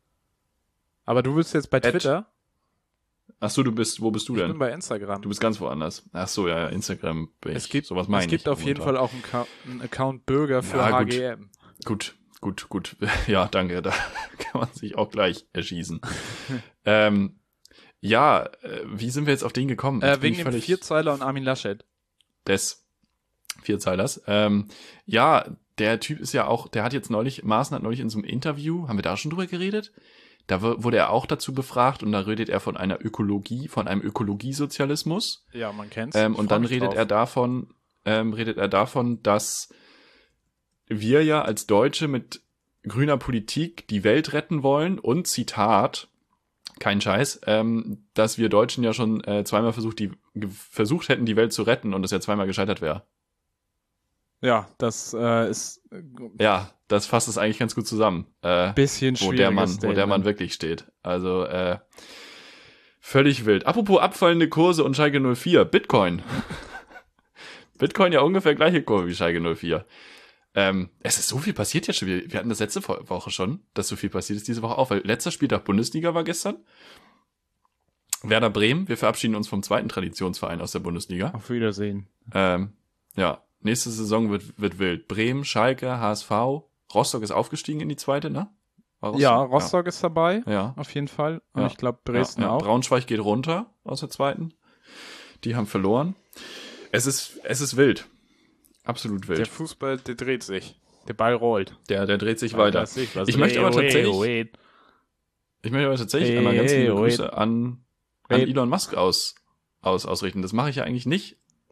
Aber du bist jetzt bei Ed- Twitter. Ach so, du bist, wo bist du Ich bin denn? bei Instagram. Du bist ganz woanders. Ach so, ja, ja, Instagram bin Es ich. gibt, Sowas meine es gibt ich auf jeden momentan. Fall auch einen, Ka- einen Account Bürger für Ja, H gut. G M. Gut, gut, gut. Ja, danke. Da kann man sich auch gleich erschießen. ähm, ja, äh, wie sind wir jetzt auf den gekommen? Jetzt Äh, bin wegen ich dem völlig Vierzeiler und Armin Laschet. des Vierzeilers. Ähm, ja, der Typ ist ja auch, der hat jetzt neulich, Maaßen hat neulich in so einem Interview, haben wir da schon drüber geredet? Da w- wurde er auch dazu befragt und da redet er von einer Ökologie, von einem Ökologiesozialismus. Ja, man kennt's. Ähm, Ich und freu dann mich redet drauf. er davon, ähm, redet er davon, dass wir ja als Deutsche mit grüner Politik die Welt retten wollen und Zitat, kein Scheiß, ähm, dass wir Deutschen ja schon äh, zweimal versucht, die ge- versucht hätten, die Welt zu retten und es ja zweimal gescheitert wäre. Ja, das äh, ist äh, Ja, das fasst es eigentlich ganz gut zusammen, äh, bisschen wo der Mann, wo der Mann wirklich steht. Also äh, völlig wild. Apropos abfallende Kurse und Schalke null vier, Bitcoin. Bitcoin ja ungefähr gleiche Kurve wie Schalke null vier. Ähm, es ist so viel passiert jetzt schon. Wir, wir hatten das letzte Wo- Woche schon, dass so viel passiert ist diese Woche auch, weil letzter Spieltag Bundesliga war gestern. Werder Bremen, wir verabschieden uns vom zweiten Traditionsverein aus der Bundesliga. Auf Wiedersehen. Ähm, ja, nächste Saison wird, wird wild. Bremen, Schalke, H S V, Rostock ist aufgestiegen in die zweite, ne? War Ja, Rostock ist dabei, Ja. auf jeden Fall. Und Ja. ich glaube Dresden ja, ja. auch. Braunschweig geht runter aus der zweiten. Die haben verloren. Es ist, es ist wild. Absolut Der wild. Fußball, der dreht sich. Der Ball rollt. Der, der dreht sich weiter. Was ich, was Ich möchte aber Wait, tatsächlich- wait. Ich möchte aber tatsächlich Hey, einmal ganz liebe hey, Grüße an, an Wait. Elon Musk aus, aus, ausrichten. Das mache ich ja eigentlich nicht.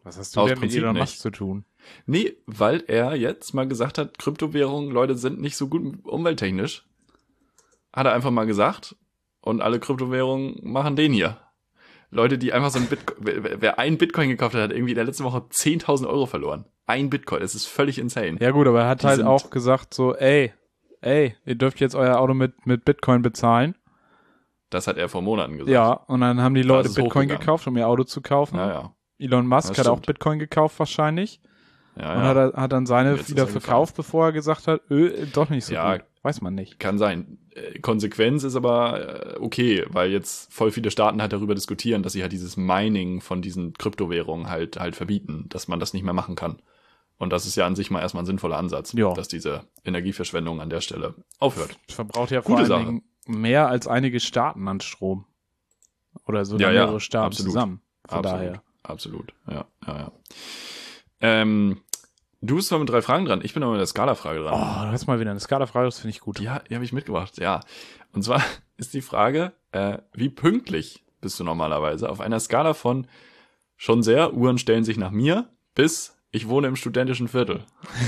Was hast du Aus denn mit Prinzip Elon nicht. Musk zu tun? Nee, weil er jetzt mal gesagt hat, Nee, weil er jetzt mal gesagt hat, Kryptowährungen, Leute, sind nicht so gut umwelttechnisch. Hat er einfach mal gesagt. Und alle Kryptowährungen machen den hier. Leute, die einfach so ein Bitcoin, wer, wer einen Bitcoin gekauft hat, hat irgendwie in der letzten Woche zehntausend Euro verloren. Ein Bitcoin, das ist völlig insane. Ja gut, aber er hat Die halt sind- auch gesagt so, ey, ey, ihr dürft jetzt euer Auto mit, mit Bitcoin bezahlen. Das hat er vor Monaten gesagt. Ja, und dann haben die Da Leute ist es Bitcoin hochgegangen. gekauft, um ihr Auto zu kaufen. Ja, ja. Elon Musk Das hat auch stimmt. Bitcoin gekauft wahrscheinlich. ja, Und ja. hat, er, hat dann seine Jetzt ist wieder er verkauft, bevor er gesagt hat, öh, doch nicht so Ja. gut. Weiß man nicht. Kann sein. Äh, Konsequenz ist aber äh, okay, weil jetzt voll viele Staaten halt darüber diskutieren, dass sie halt dieses Mining von diesen Kryptowährungen halt halt verbieten, dass man das nicht mehr machen kann. Und das ist ja an sich mal erstmal ein sinnvoller Ansatz, Ja. dass diese Energieverschwendung an der Stelle aufhört. Es verbraucht ja vor Gute allen Sache. Dingen mehr als einige Staaten an Strom. Oder so Ja, ja, mehrere Staaten absolut. zusammen. Von Absolut. daher. Absolut. Ja, ja, ja. Ähm, du bist zwar mit drei Fragen dran, ich bin aber mit der Skala-Frage Oh, dran. du hast mal wieder eine Skala-Frage, das finde ich gut. Die, ha- die habe ich mitgebracht, ja. Und zwar ist die Frage, äh, wie pünktlich bist du normalerweise auf einer Skala von schon sehr, Uhren stellen sich nach mir, bis ich wohne im studentischen Viertel.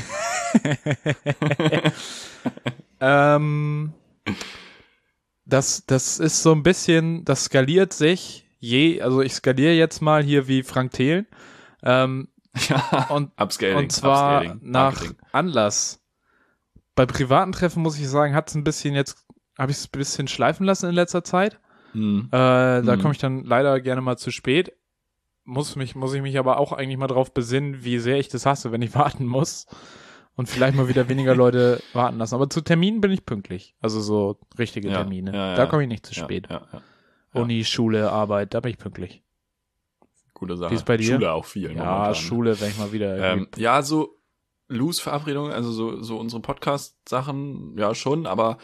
Ähm, das, das ist so ein bisschen, das skaliert sich je, also ich skaliere jetzt mal hier wie Frank Thelen. Ähm, Ja, und, Upscaling. und zwar Upscaling, nach Marketing. Anlass. Bei privaten Treffen muss ich sagen, hat es ein bisschen jetzt, habe ich es ein bisschen schleifen lassen in letzter Zeit. Hm. Äh, da Mhm. komme ich dann leider gerne mal zu spät. Muss mich, muss ich mich aber auch eigentlich mal drauf besinnen, wie sehr ich das hasse, wenn ich warten muss. Und vielleicht mal wieder weniger Leute warten lassen. Aber zu Terminen bin ich pünktlich. Also so richtige Ja, Termine. ja, ja. Da komme ich nicht zu Ja, spät. Ja, ja, ja. Uni, Schule, Arbeit, da bin ich pünktlich. Gute Sache. Wie ist bei dir? Schule auch viel. Ja, momentan. Schule, wenn ich mal wieder. Ähm, ja, so Loose-Verabredungen, also so, so unsere Podcast-Sachen, ja schon, aber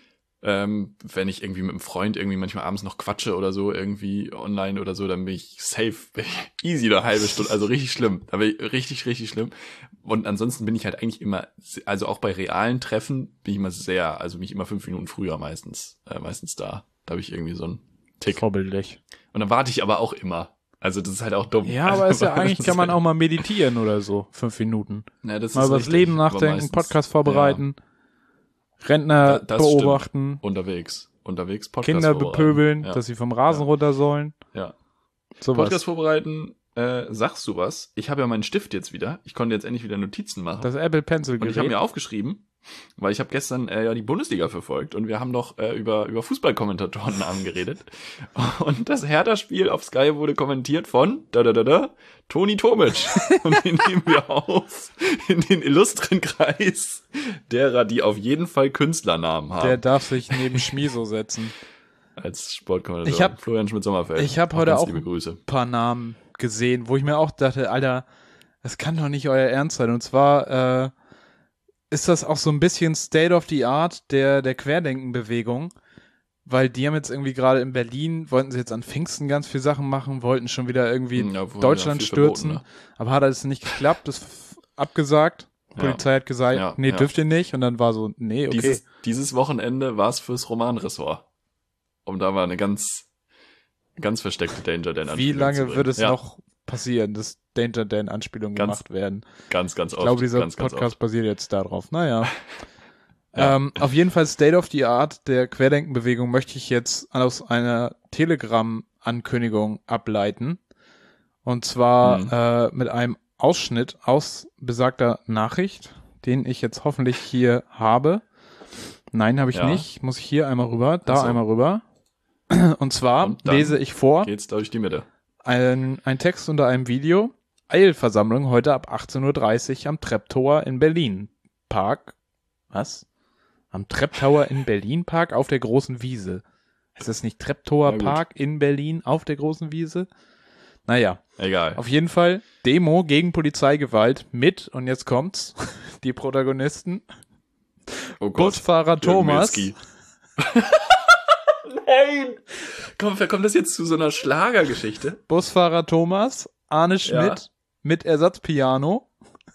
ähm, wenn ich irgendwie mit einem Freund irgendwie manchmal abends noch quatsche oder so, irgendwie online oder so, dann bin ich safe, bin ich easy eine halbe Stunde, also richtig schlimm, da bin ich richtig, richtig schlimm. Und ansonsten bin ich halt eigentlich immer, also auch bei realen Treffen bin ich immer sehr, also bin ich immer fünf Minuten früher meistens, äh, meistens da. Da habe ich irgendwie so einen Tick. vorbildlich. Und dann warte ich aber auch immer. Also das ist halt auch dumm. Ja, aber ist ja eigentlich, Das kann man halt- auch mal meditieren oder so. Fünf Minuten. Ja, das Mal ist übers richtig, Leben aber nachdenken, meistens- Podcast vorbereiten, Rentner Da- das stimmt. beobachten, Unterwegs. Unterwegs Podcast Kinder vorbereiten. bepöbeln, Ja. dass sie vom Rasen Ja. runter sollen. ja. Sowas. Podcast vorbereiten, äh, sagst du was? Ich habe ja meinen Stift jetzt wieder. Ich konnte jetzt endlich wieder Notizen machen. Das Apple Pencil und ich habe Gerät. mir aufgeschrieben, weil ich habe gestern äh, ja die Bundesliga verfolgt und wir haben doch äh, über über Fußballkommentatorennamen geredet. Und das Hertha-Spiel auf Sky wurde kommentiert von da da da da Toni Tomic. Und den nehmen wir auf in den illustren Kreis derer, die auf jeden Fall Künstlernamen haben. Der darf sich neben Schmiso setzen. als Sportkommentator. Ich hab- Florian Schmidt-Sommerfeld. ich hab heute ganz auch- liebe Grüße. Ein paar Namen gesehen, wo ich mir auch dachte, Alter, das kann doch nicht euer Ernst sein. Und zwar äh, ist das auch so ein bisschen State of the Art der, der Querdenken-Bewegung, weil die haben jetzt irgendwie gerade in Berlin, wollten sie jetzt an Pfingsten ganz viel Sachen machen, wollten schon wieder irgendwie Hm, ja, wohl, Deutschland ja, viel stürzen, verboten, aber hat alles nicht geklappt, das f- abgesagt. Die Ja. Polizei hat gesagt, Ja, nee, ja. dürft ihr nicht. Und dann war so, nee, okay. Dieses, dieses Wochenende war es fürs Romanressort. Um da mal eine ganz, ganz versteckte Danger Dan Wie Anspielung zu lange bringen. wird es ja, noch passieren, dass Danger Dan Anspielungen Ganz gemacht werden? Ganz, ganz oft. Ich glaube, dieser ganz, ganz Podcast oft. basiert jetzt darauf. Naja. Ja. ähm, auf jeden Fall State of the Art der Querdenkenbewegung möchte ich jetzt aus einer Telegram-Ankündigung ableiten. Und zwar Mhm. äh, mit einem Ausschnitt aus besagter Nachricht, den ich jetzt hoffentlich hier habe. Nein, habe ich Ja. nicht. Muss ich hier einmal rüber, da Ach so. einmal rüber. Und zwar Und dann lese ich vor Geht's durch die Mitte. ein, ein Text unter einem Video. Eilversammlung heute ab achtzehn Uhr dreißig am Treptower in Berlin. Park. Was? Am Treptower in Berlin Park auf der großen Wiese. Ist das nicht Treptower Na gut. Park in Berlin auf der großen Wiese? Naja, Egal. auf jeden Fall Demo gegen Polizeigewalt mit, und jetzt kommt's, die Protagonisten, Oh Gott. Busfahrer Jürgen Thomas, Milzki. Nein! Komm, kommt das jetzt zu so einer Schlagergeschichte? Busfahrer Thomas, Arne Schmidt Ja. mit Ersatzpiano.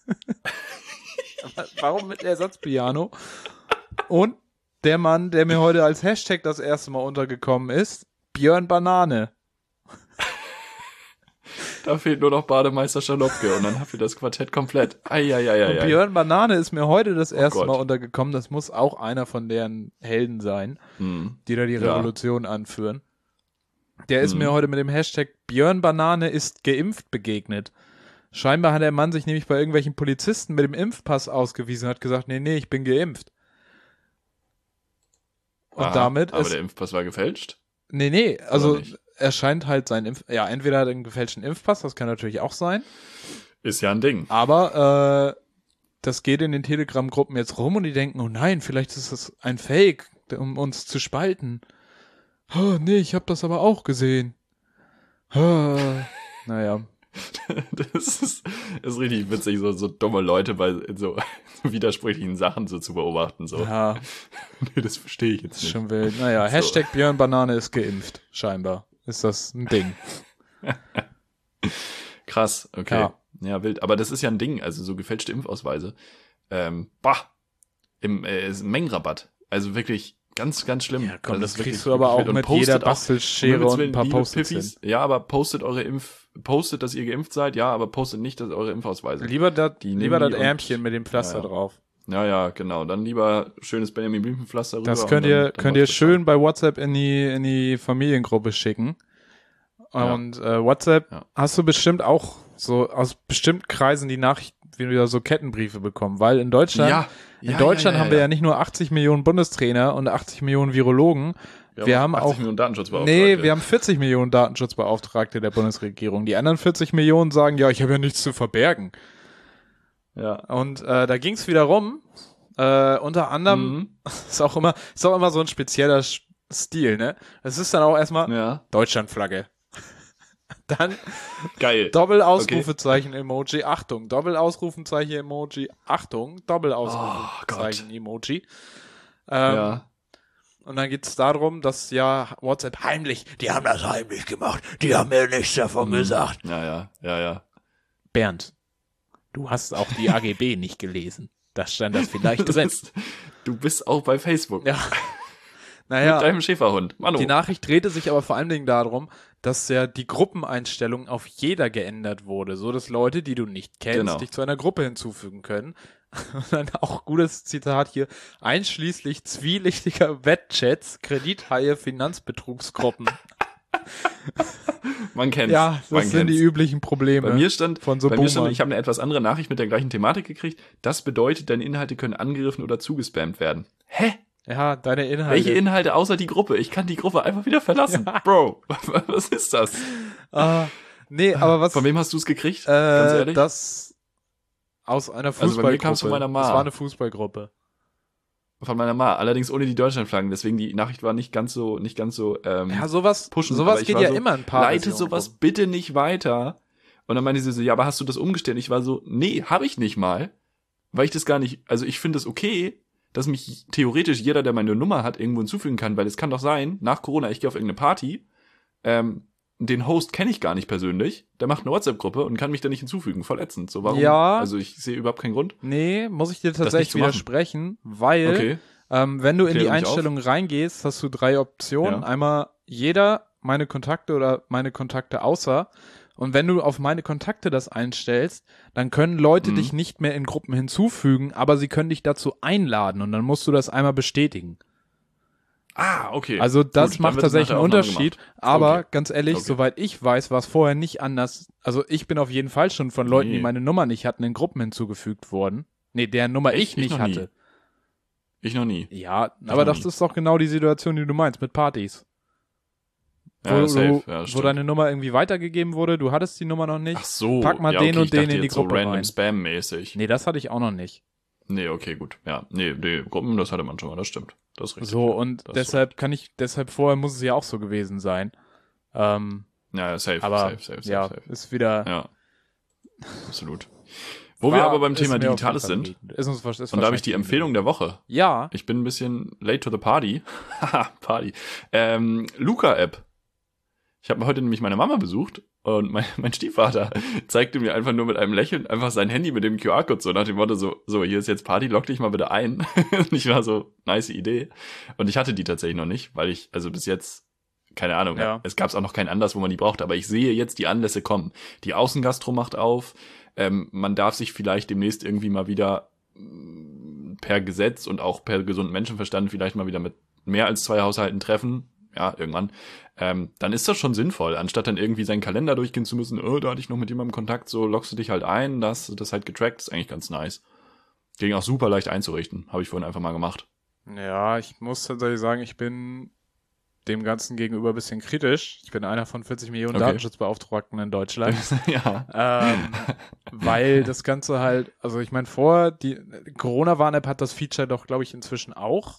Warum mit Ersatzpiano? Und der Mann, der mir heute als Hashtag das erste Mal untergekommen ist, Björn Banane. Da fehlt nur noch Bademeister Schalopke und dann habt ihr das Quartett komplett. Eieieiei. Und Björn Banane ist mir heute das erste Gott. Mal untergekommen. Das muss auch einer von deren Helden sein, Hm. die da die Ja. Revolution anführen. Der ist Hm. mir heute mit dem Hashtag Björn Banane ist geimpft begegnet. Scheinbar hat der Mann sich nämlich bei irgendwelchen Polizisten mit dem Impfpass ausgewiesen und hat gesagt, nee, nee, ich bin geimpft. Und Aha, damit aber ist, der Impfpass war gefälscht? nee, nee, also nicht? er scheint halt sein Impf, ja, entweder hat er einen gefälschten Impfpass, das kann natürlich auch sein, Ist ja ein Ding. aber äh, das geht in den Telegram-Gruppen jetzt rum und die denken, oh nein, vielleicht ist das ein Fake, um uns zu spalten. Oh, nee, ich habe das aber auch gesehen. Oh, naja. Das ist, ist richtig witzig, so, so dumme Leute bei so, so widersprüchlichen Sachen so zu beobachten. So. Ja, Nee, das verstehe ich jetzt ist nicht. schon wild. Naja, So. Hashtag Björn Banane ist geimpft, scheinbar. Ist das ein Ding. Krass, okay. Ja. Ja. wild. Aber das ist ja ein Ding, also so gefälschte Impfausweise. Ähm, bah, im äh, ist ein Mengenrabatt. Also wirklich ganz, ganz schlimm. Ja, komm, Also das ist wirklich- kriegst du aber auch wirklich wild. mit Und jeder postet auch- Bastelschere um Himmels und ein Willen, paar liebe Post-its Piffis, ja, aber postet eure Impf, postet, dass ihr geimpft seid, ja, aber postet nicht, dass eure Impfausweise. Lieber das, Die nehmen lieber das die und- Ärmchen mit dem Pflaster Ja, ja. drauf. Ja, ja, genau. Dann lieber schönes Benjamin Blümchenpflaster rüber. Das und könnt dann, ihr, dann könnt ihr läuft das schön bei WhatsApp in die, in die Familiengruppe schicken. Ja. Und äh, WhatsApp Ja. hast du bestimmt auch so aus bestimmten Kreisen die Nachricht, wieder so Kettenbriefe bekommen, weil in Deutschland, Ja, in ja, Deutschland ja, ja, haben wir ja. ja nicht nur achtzig Millionen Bundestrainer und achtzig Millionen Virologen. Wir haben achtzig auch, Millionen Datenschutzbeauftragte. nee, wir haben vierzig Millionen Datenschutzbeauftragte der Bundesregierung. Die anderen vierzig Millionen sagen, ja, ich habe ja nichts zu verbergen. Ja. Und äh, da ging es wieder rum. Äh, unter anderem Mhm. ist auch immer, ist auch immer so ein spezieller Sch- Stil, ne? Es ist dann auch erstmal Ja. Deutschlandflagge. Dann Geil. Doppel-Ausrufezeichen-Emoji, Achtung, Doppel-Ausrufezeichen-Emoji, Achtung, Oh Doppel-Ausrufezeichen-Emoji. ähm, Ja. Und dann geht's darum, dass ja WhatsApp heimlich, Die haben das heimlich gemacht. Die haben mir nichts davon gesagt. Ja, ja, ja, ja. Bernd, du hast auch die A G B nicht gelesen. Da stand das vielleicht Das drin. ist, du bist auch bei Facebook. Ja. Mit Naja, deinem Schäferhund. Manu. die Nachricht drehte sich aber vor allen Dingen darum, dass ja die Gruppeneinstellung auf jeder geändert wurde, so dass Leute, die du nicht kennst, Genau. dich zu einer Gruppe hinzufügen können. Und dann auch gutes Zitat hier, einschließlich zwielichtiger Wettchats, Kredithaie, Finanzbetrugsgruppen. Man kennt's. Ja, das Man sind kennt's. die üblichen Probleme. Bei mir stand, von so bei mir stand, Boomern. ich habe eine etwas andere Nachricht mit der gleichen Thematik gekriegt. Das bedeutet, deine Inhalte können angegriffen oder zugespammt werden. Hä? Ja, deine Inhalte. Welche Inhalte außer die Gruppe? Ich kann die Gruppe einfach wieder verlassen. Bro, was ist das? Ah, nee, aber was, Von wem hast du es gekriegt? Ganz äh, ehrlich? das aus einer Also bei mir Fußballgruppe. kam's von meiner Ma. Das war eine Fußballgruppe. Von meiner Ma. Allerdings ohne die Deutschlandflaggen. Deswegen die Nachricht war nicht ganz so, nicht ganz so, ähm, Ja, sowas, pushen, sowas aber ich geht war ja so, immer ein paar leite Versionen sowas rum. bitte nicht weiter. Und dann meinte sie so, ja, aber hast du das umgestellt? Ich war so, nee, habe ich nicht mal. Weil ich das gar nicht, also ich finde es okay, dass mich theoretisch jeder, der meine Nummer hat, irgendwo hinzufügen kann, weil es kann doch sein, nach Corona, ich gehe auf irgendeine Party, ähm, den Host kenne ich gar nicht persönlich, der macht eine WhatsApp-Gruppe und kann mich da nicht hinzufügen, voll ätzend. So, warum? Ja. Also ich sehe überhaupt keinen Grund. Nee, muss ich dir nicht tatsächlich zu machen. widersprechen, weil Okay. ähm, wenn du in die Klär mich auf. Einstellungen reingehst, hast du drei Optionen. Ja. Einmal jeder, meine Kontakte oder meine Kontakte außer. Und wenn du auf meine Kontakte das einstellst, dann können Leute Mhm. dich nicht mehr in Gruppen hinzufügen, aber sie können dich dazu einladen und dann musst du das einmal bestätigen. Ah, okay. Also das Gut, dann macht wird es tatsächlich nach einen der Aufnahme Unterschied, gemacht. aber Okay. ganz ehrlich, Okay. soweit ich weiß, war es vorher nicht anders. Also ich bin auf jeden Fall schon von Leuten, Nee. die meine Nummer nicht hatten, in Gruppen hinzugefügt worden. Nee, deren Nummer Echt? ich Ich nicht noch nie. hatte. Ich noch nie. Ja, Ich aber noch das nie. ist doch genau die Situation, die du meinst, mit Partys. Wo, Ja, safe. du, Ja, wo stimmt. deine Nummer irgendwie weitergegeben wurde, du hattest die Nummer noch nicht. Ach so. Pack mal ja, den okay, und ich den dachte in die jetzt Gruppe so random rein. Spam-mäßig. Nee, das hatte ich auch noch nicht. Nee, okay, gut. Ja, nee, nee, Gruppen, das hatte man schon mal, das stimmt. Das ist richtig. So, ja. und Das ist deshalb kann ich, deshalb vorher muss es ja auch so gewesen sein. Ähm, so. Ja, ja, safe, aber safe, safe, safe, ja, safe. ist wieder. Ja, absolut. Wo war- wir aber beim ist Thema mir auf Digitales jeden Fall sind, begegnet. Ist uns, ist und da habe ich die wahrscheinlich Empfehlung der Woche. Ja, Ich bin ein bisschen late to the party. Haha, Party. Ähm, Luca-App. Ich habe heute nämlich meine Mama besucht und mein, mein Stiefvater zeigte mir einfach nur mit einem Lächeln einfach sein Handy mit dem Q R-Code so nach dem Motto so, so, hier ist jetzt Party, log dich mal bitte ein. Und ich war so, nice Idee. Und ich hatte die tatsächlich noch nicht, weil ich, also bis jetzt keine Ahnung, Ja. es gab auch noch keinen Anlass, wo man die braucht, aber ich sehe jetzt die Anlässe kommen. Die Außengastro macht auf, ähm, man darf sich vielleicht demnächst irgendwie mal wieder mh, per Gesetz und auch per gesunden Menschenverstand vielleicht mal wieder mit mehr als zwei Haushalten treffen, ja, irgendwann, ähm, dann ist das schon sinnvoll, anstatt dann irgendwie seinen Kalender durchgehen zu müssen, oh, da hatte ich noch mit jemandem Kontakt, so loggst du dich halt ein, das, das halt getrackt, ist eigentlich ganz nice. Ging auch super leicht einzurichten, habe ich vorhin einfach mal gemacht. Ja, ich muss tatsächlich sagen, ich bin dem Ganzen gegenüber ein bisschen kritisch. Ich bin einer von vierzig Millionen Okay. Datenschutzbeauftragten in Deutschland. Ja. ähm, weil das Ganze halt, also ich meine, vor, die Corona-Warn-App hat das Feature doch, glaube ich, inzwischen auch,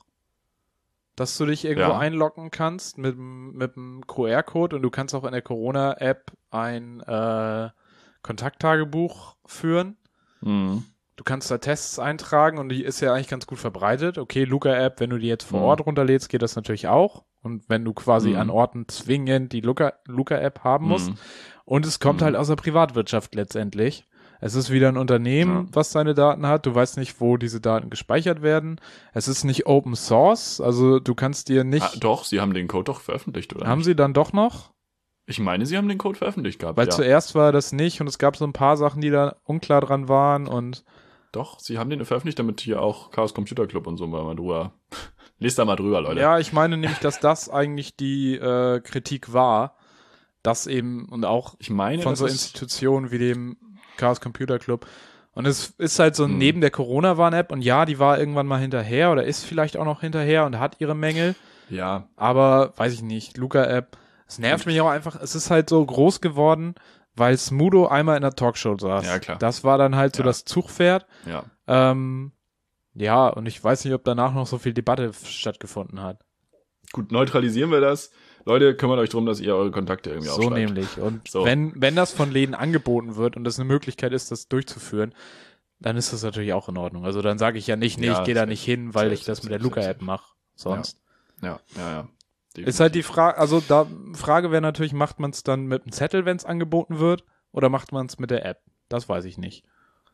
dass du dich irgendwo Ja. einloggen kannst mit, mit einem Q R-Code und du kannst auch in der Corona-App ein äh, Kontakttagebuch führen. Mhm. Du kannst da Tests eintragen und die ist ja eigentlich ganz gut verbreitet. Okay, Luca-App, wenn du die jetzt vor Mhm. Ort runterlädst, geht das natürlich auch. Und wenn du quasi Mhm. an Orten zwingend die Luca- Luca-App haben musst. Mhm. Und es kommt Mhm. halt aus der Privatwirtschaft letztendlich. Es ist wieder ein Unternehmen, Ja. was seine Daten hat. Du weißt nicht, wo diese Daten gespeichert werden. Es ist nicht Open Source, also du kannst dir nicht... Ah, doch, sie haben den Code doch veröffentlicht, oder? haben nicht? sie dann doch noch? Ich meine, sie haben den Code veröffentlicht gehabt, Weil ja. zuerst war das nicht und es gab so ein paar Sachen, die da unklar dran waren und... Doch, sie haben den veröffentlicht, damit hier auch Chaos Computer Club und so mal mal drüber. Lest da mal drüber, Leute. Ja, ich meine nämlich, dass das eigentlich die äh, Kritik war, dass eben und auch Ich meine, von das so ist- Institutionen wie dem Chaos Computer Club. Und es ist halt so Hm. neben der Corona-Warn-App und ja, die war irgendwann mal hinterher oder ist vielleicht auch noch hinterher und hat ihre Mängel, Ja, aber weiß ich nicht, Luca-App, es nervt mich auch einfach, es ist halt so groß geworden, weil Smudo einmal in der Talkshow saß. Ja, klar. Das war dann halt so Ja. das Zugpferd. ja. Ähm, ja, und ich weiß nicht, ob danach noch so viel Debatte stattgefunden hat. Gut, neutralisieren wir das. Leute, kümmert euch drum, dass ihr eure Kontakte irgendwie So aufschreibt. nämlich. Und So. wenn, wenn das von Läden angeboten wird und das eine Möglichkeit ist, das durchzuführen, dann ist das natürlich auch in Ordnung. Also dann sage ich ja nicht, nee, Ja, ich gehe da safe. nicht hin, weil Safe, ich das safe, mit der safe, Luca-App safe. mache. Sonst. Ja, ja, ja. Ist halt die Frage, also da Frage wäre natürlich, macht man es dann mit einem Zettel, wenn es angeboten wird, oder macht man es mit der App? Das weiß ich nicht.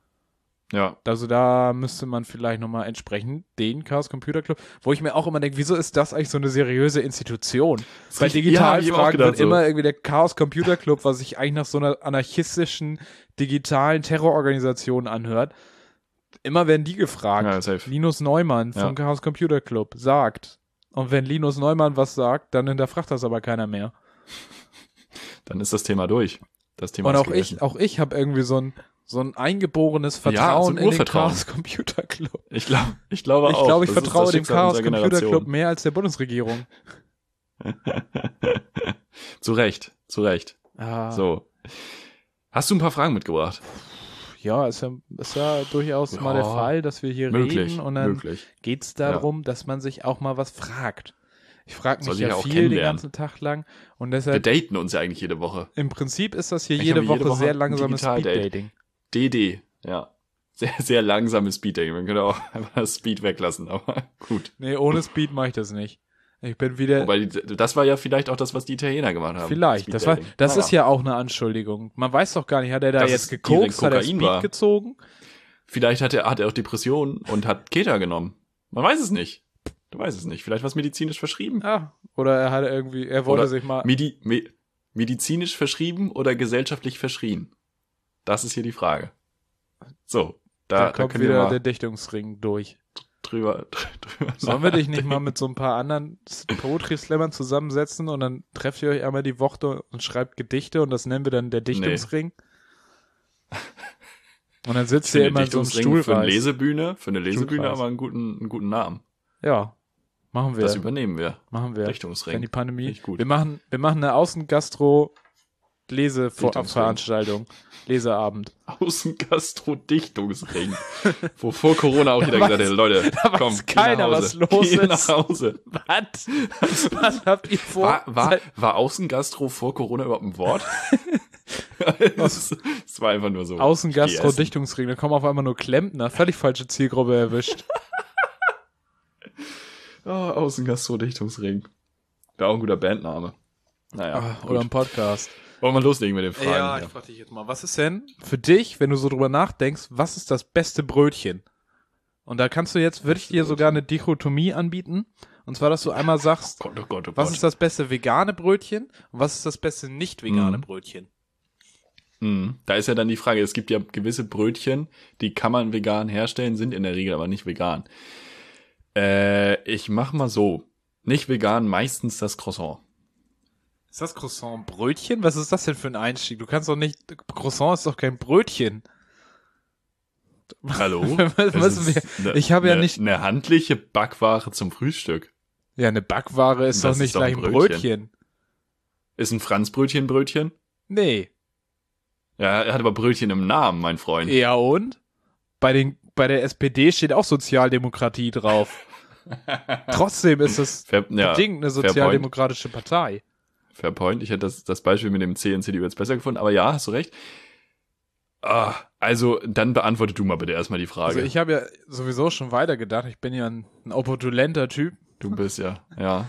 Ja, Also da müsste man vielleicht nochmal entsprechend den Chaos Computer Club, wo ich mir auch immer denke, wieso ist das eigentlich so eine seriöse Institution? Bei richtig- digitalen ja, hab ich auch Fragen gedacht, wird so. immer irgendwie der Chaos Computer Club, was sich eigentlich nach so einer anarchistischen, digitalen Terrororganisation anhört. Immer werden die gefragt. ja, safe. Linus Neumann vom Ja. Chaos Computer Club sagt. Und wenn Linus Neumann was sagt, dann hinterfragt das aber keiner mehr. Dann ist das Thema durch. Das Thema Und ist auch gegessen. ich, auch ich habe irgendwie so ein, so ein eingeborenes Ja, Vertrauen so ein in den Urvertrauen. Chaos Computer Club. Ich glaube, ich glaube Ich auch. glaube, ich das ist vertraue das dem Schicksal Chaos unserer Computer Club Generation. mehr als der Bundesregierung. Zu Recht, zu Recht. Ah, So. Hast du ein paar Fragen mitgebracht? Ja, ist ja, ist ja durchaus Ja, mal der Fall, dass wir hier Möglich, reden und dann möglich. geht's darum, dass man sich auch mal was fragt. Ich frage Soll mich sich ja auch viel den kennenlernen. ganzen Tag lang und Wir deshalb, daten uns ja eigentlich jede Woche. im Prinzip ist das hier Eigentlich jede haben wir Woche, jede Woche sehr ein langsames Digital-Date. Speeddating. D D, ja. Sehr, sehr langsames Speeddating. Man könnte auch einfach das Speed weglassen, aber gut. Nee, ohne Speed mache ich das nicht. Ich bin wieder, Wobei, die- das war ja vielleicht auch das, was die Italiener gemacht haben. vielleicht, das war, Speeddating. das Naja. ist ja auch eine Anschuldigung. Man weiß doch gar nicht, hat er da Dass jetzt es gekokst, hat er direkt Speed Kokain war. gezogen? Vielleicht hat er, hat er auch Depressionen und hat Keta genommen. Man weiß es nicht. Du weißt es nicht. Vielleicht was medizinisch verschrieben. Ja, oder er hat irgendwie, er wollte Oder sich mal, Medi me medizinisch verschrieben oder gesellschaftlich verschrien? Das ist hier die Frage. So, da, da, da kommt können wir wieder mal der Dichtungsring durch. drüber, drüber Sollen wir dich nicht mal nachdenken. mit so ein paar anderen Poetry-Slammern zusammensetzen und dann trefft ihr euch einmal die Woche und schreibt Gedichte und das nennen wir dann der Dichtungsring? Und dann sitzt Ich ihr finde immer in so einem Dichtungsring für eine Stuhlkreis. Lesebühne, für eine Lesebühne Stuhlkreis. aber einen guten, einen guten Namen. Ja, machen wir. Das übernehmen wir. Machen wir. Wenn Dichtungsring. die Pandemie. Finde ich gut. Wir machen, wir machen eine Außengastro Dichtungsring. Leseveranstaltung. Leseabend. Außengastro-Dichtungsring. Wo vor Corona auch jeder Da gesagt weiß- hätte, Leute, da weiß komm, geh keiner, nach was Hause. los geh ist. nach Hause. Was? Was habt ihr vor? War, war, Seit- war Außengastro vor Corona überhaupt ein Wort? Es es war einfach nur so. Außengastro Geh essen. Dichtungsring, da kommen auf einmal nur Klempner, völlig falsche Zielgruppe erwischt. Oh, Außengastro-Dichtungsring. Wäre auch ein guter Bandname. Naja, Ah, gut. oder ein Podcast. Wollen wir loslegen mit den Fragen? Ja, ich hier? frage dich jetzt mal, was ist denn für dich, wenn du so drüber nachdenkst, was ist das beste Brötchen? Und da kannst du jetzt, würde ich dir sogar eine Dichotomie anbieten Und zwar, dass du einmal sagst, Gott, oh Gott, oh was Gott. ist das beste vegane Brötchen und was ist das beste nicht vegane Mhm. Brötchen? Mhm. Da ist ja dann die Frage, es gibt ja gewisse Brötchen, die kann man vegan herstellen, sind in der Regel aber nicht vegan. Äh, ich mach mal so. Nicht vegan, meistens das Croissant. Ist das Croissant Brötchen? Was ist das denn für ein Einstieg? Du kannst doch nicht, Croissant ist doch kein Brötchen. Hallo? Was Es müssen ist wir- ne- ich habe ja ne- nicht- Eine handliche Backware zum Frühstück. Ja, eine Backware ist Das doch nicht ist doch gleich ein ein Brötchen. Brötchen. Ist ein Franzbrötchen Brötchen? Nee. Ja, er hat aber Brötchen im Namen, mein Freund. Ja und? Bei den, bei der S P D steht auch Sozialdemokratie drauf. Trotzdem ist es Fair, ja, bedingt eine fair point. sozialdemokratische Partei. Fair point. Ich hätte das, das Beispiel mit dem C und C D U jetzt besser gefunden, aber ja, hast du recht. Ah, also, dann beantworte du mal bitte erstmal die Frage. Also ich habe ja sowieso schon weitergedacht. Ich bin ja ein, ein opportunenter Typ. du bist ja, ja.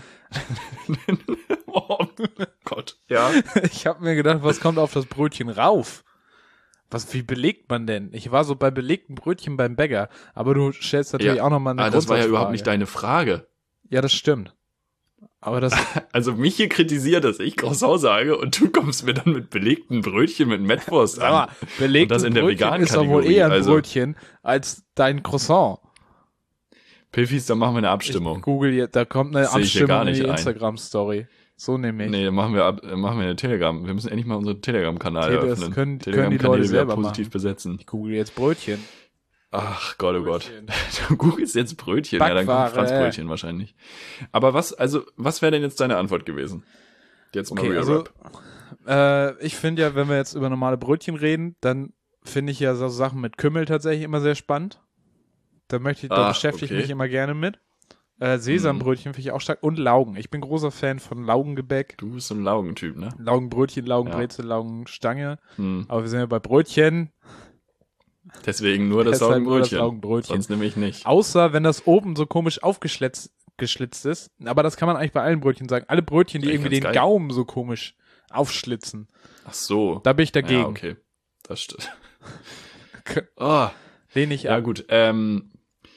Oh Gott. Ja. Ich habe mir gedacht, was kommt auf das Brötchen rauf? Was, wie belegt man denn? Ich war so bei belegten Brötchen beim Bäcker, aber du stellst natürlich Ja. auch nochmal eine Ah, das war ja Grundsatzfrage. überhaupt nicht deine Frage. Ja, das stimmt. Aber das, Also mich hier kritisiert, dass ich Croissant sage und du kommst mir dann mit belegten Brötchen mit Mettwurst sag mal, an. belegtes Und das in der Brötchen veganen ist doch wohl Kategorie, eher ein also- Brötchen als dein Croissant. Pilfis, dann machen wir eine Ich Abstimmung. google jetzt, da kommt eine Sehe ich hier Abstimmung gar in nicht die ein. Instagram-Story. So nämlich. Nee, dann machen wir, ab, äh, machen wir eine Telegram. Wir müssen endlich mal unseren Telegram-Kanal Tele- das eröffnen. können- können die Telegram-Kanäle Leute wieder selber positiv machen. besetzen. Ich google jetzt Brötchen. Ach Gott, oh Gott. Brötchen. Du googelst jetzt Brötchen. Ja, dann kommt Backware, Franzbrötchen wahrscheinlich. Aber was, also, was wäre denn jetzt deine Antwort gewesen? Jetzt mal Okay, Real also Rap. äh, ich finde ja, wenn wir jetzt über normale Brötchen reden, dann finde ich ja so Sachen mit Kümmel tatsächlich immer sehr spannend. Da möchte ich, da Ah, beschäftige okay. ich mich immer gerne mit. Äh, Sesambrötchen finde ich auch stark und Laugen. Ich bin großer Fan von Laugengebäck. Du bist so ein Laugentyp, ne? Laugenbrötchen, Laugenbrezel, Laugenstange. Hm. Aber wir sind ja bei Brötchen. Deswegen nur das Deshalb nur das Laugenbrötchen. Laugenbrötchen. Sonst nämlich nicht. Außer wenn das oben so komisch aufgeschlitzt geschlitzt ist. Aber das kann man eigentlich bei allen Brötchen sagen. Alle Brötchen, die Ich irgendwie den find's geil. Gaumen so komisch aufschlitzen. Ach so. Da bin ich dagegen. Ja, okay. Das stimmt. Oh, Lehne ich ja ab. gut. Ähm,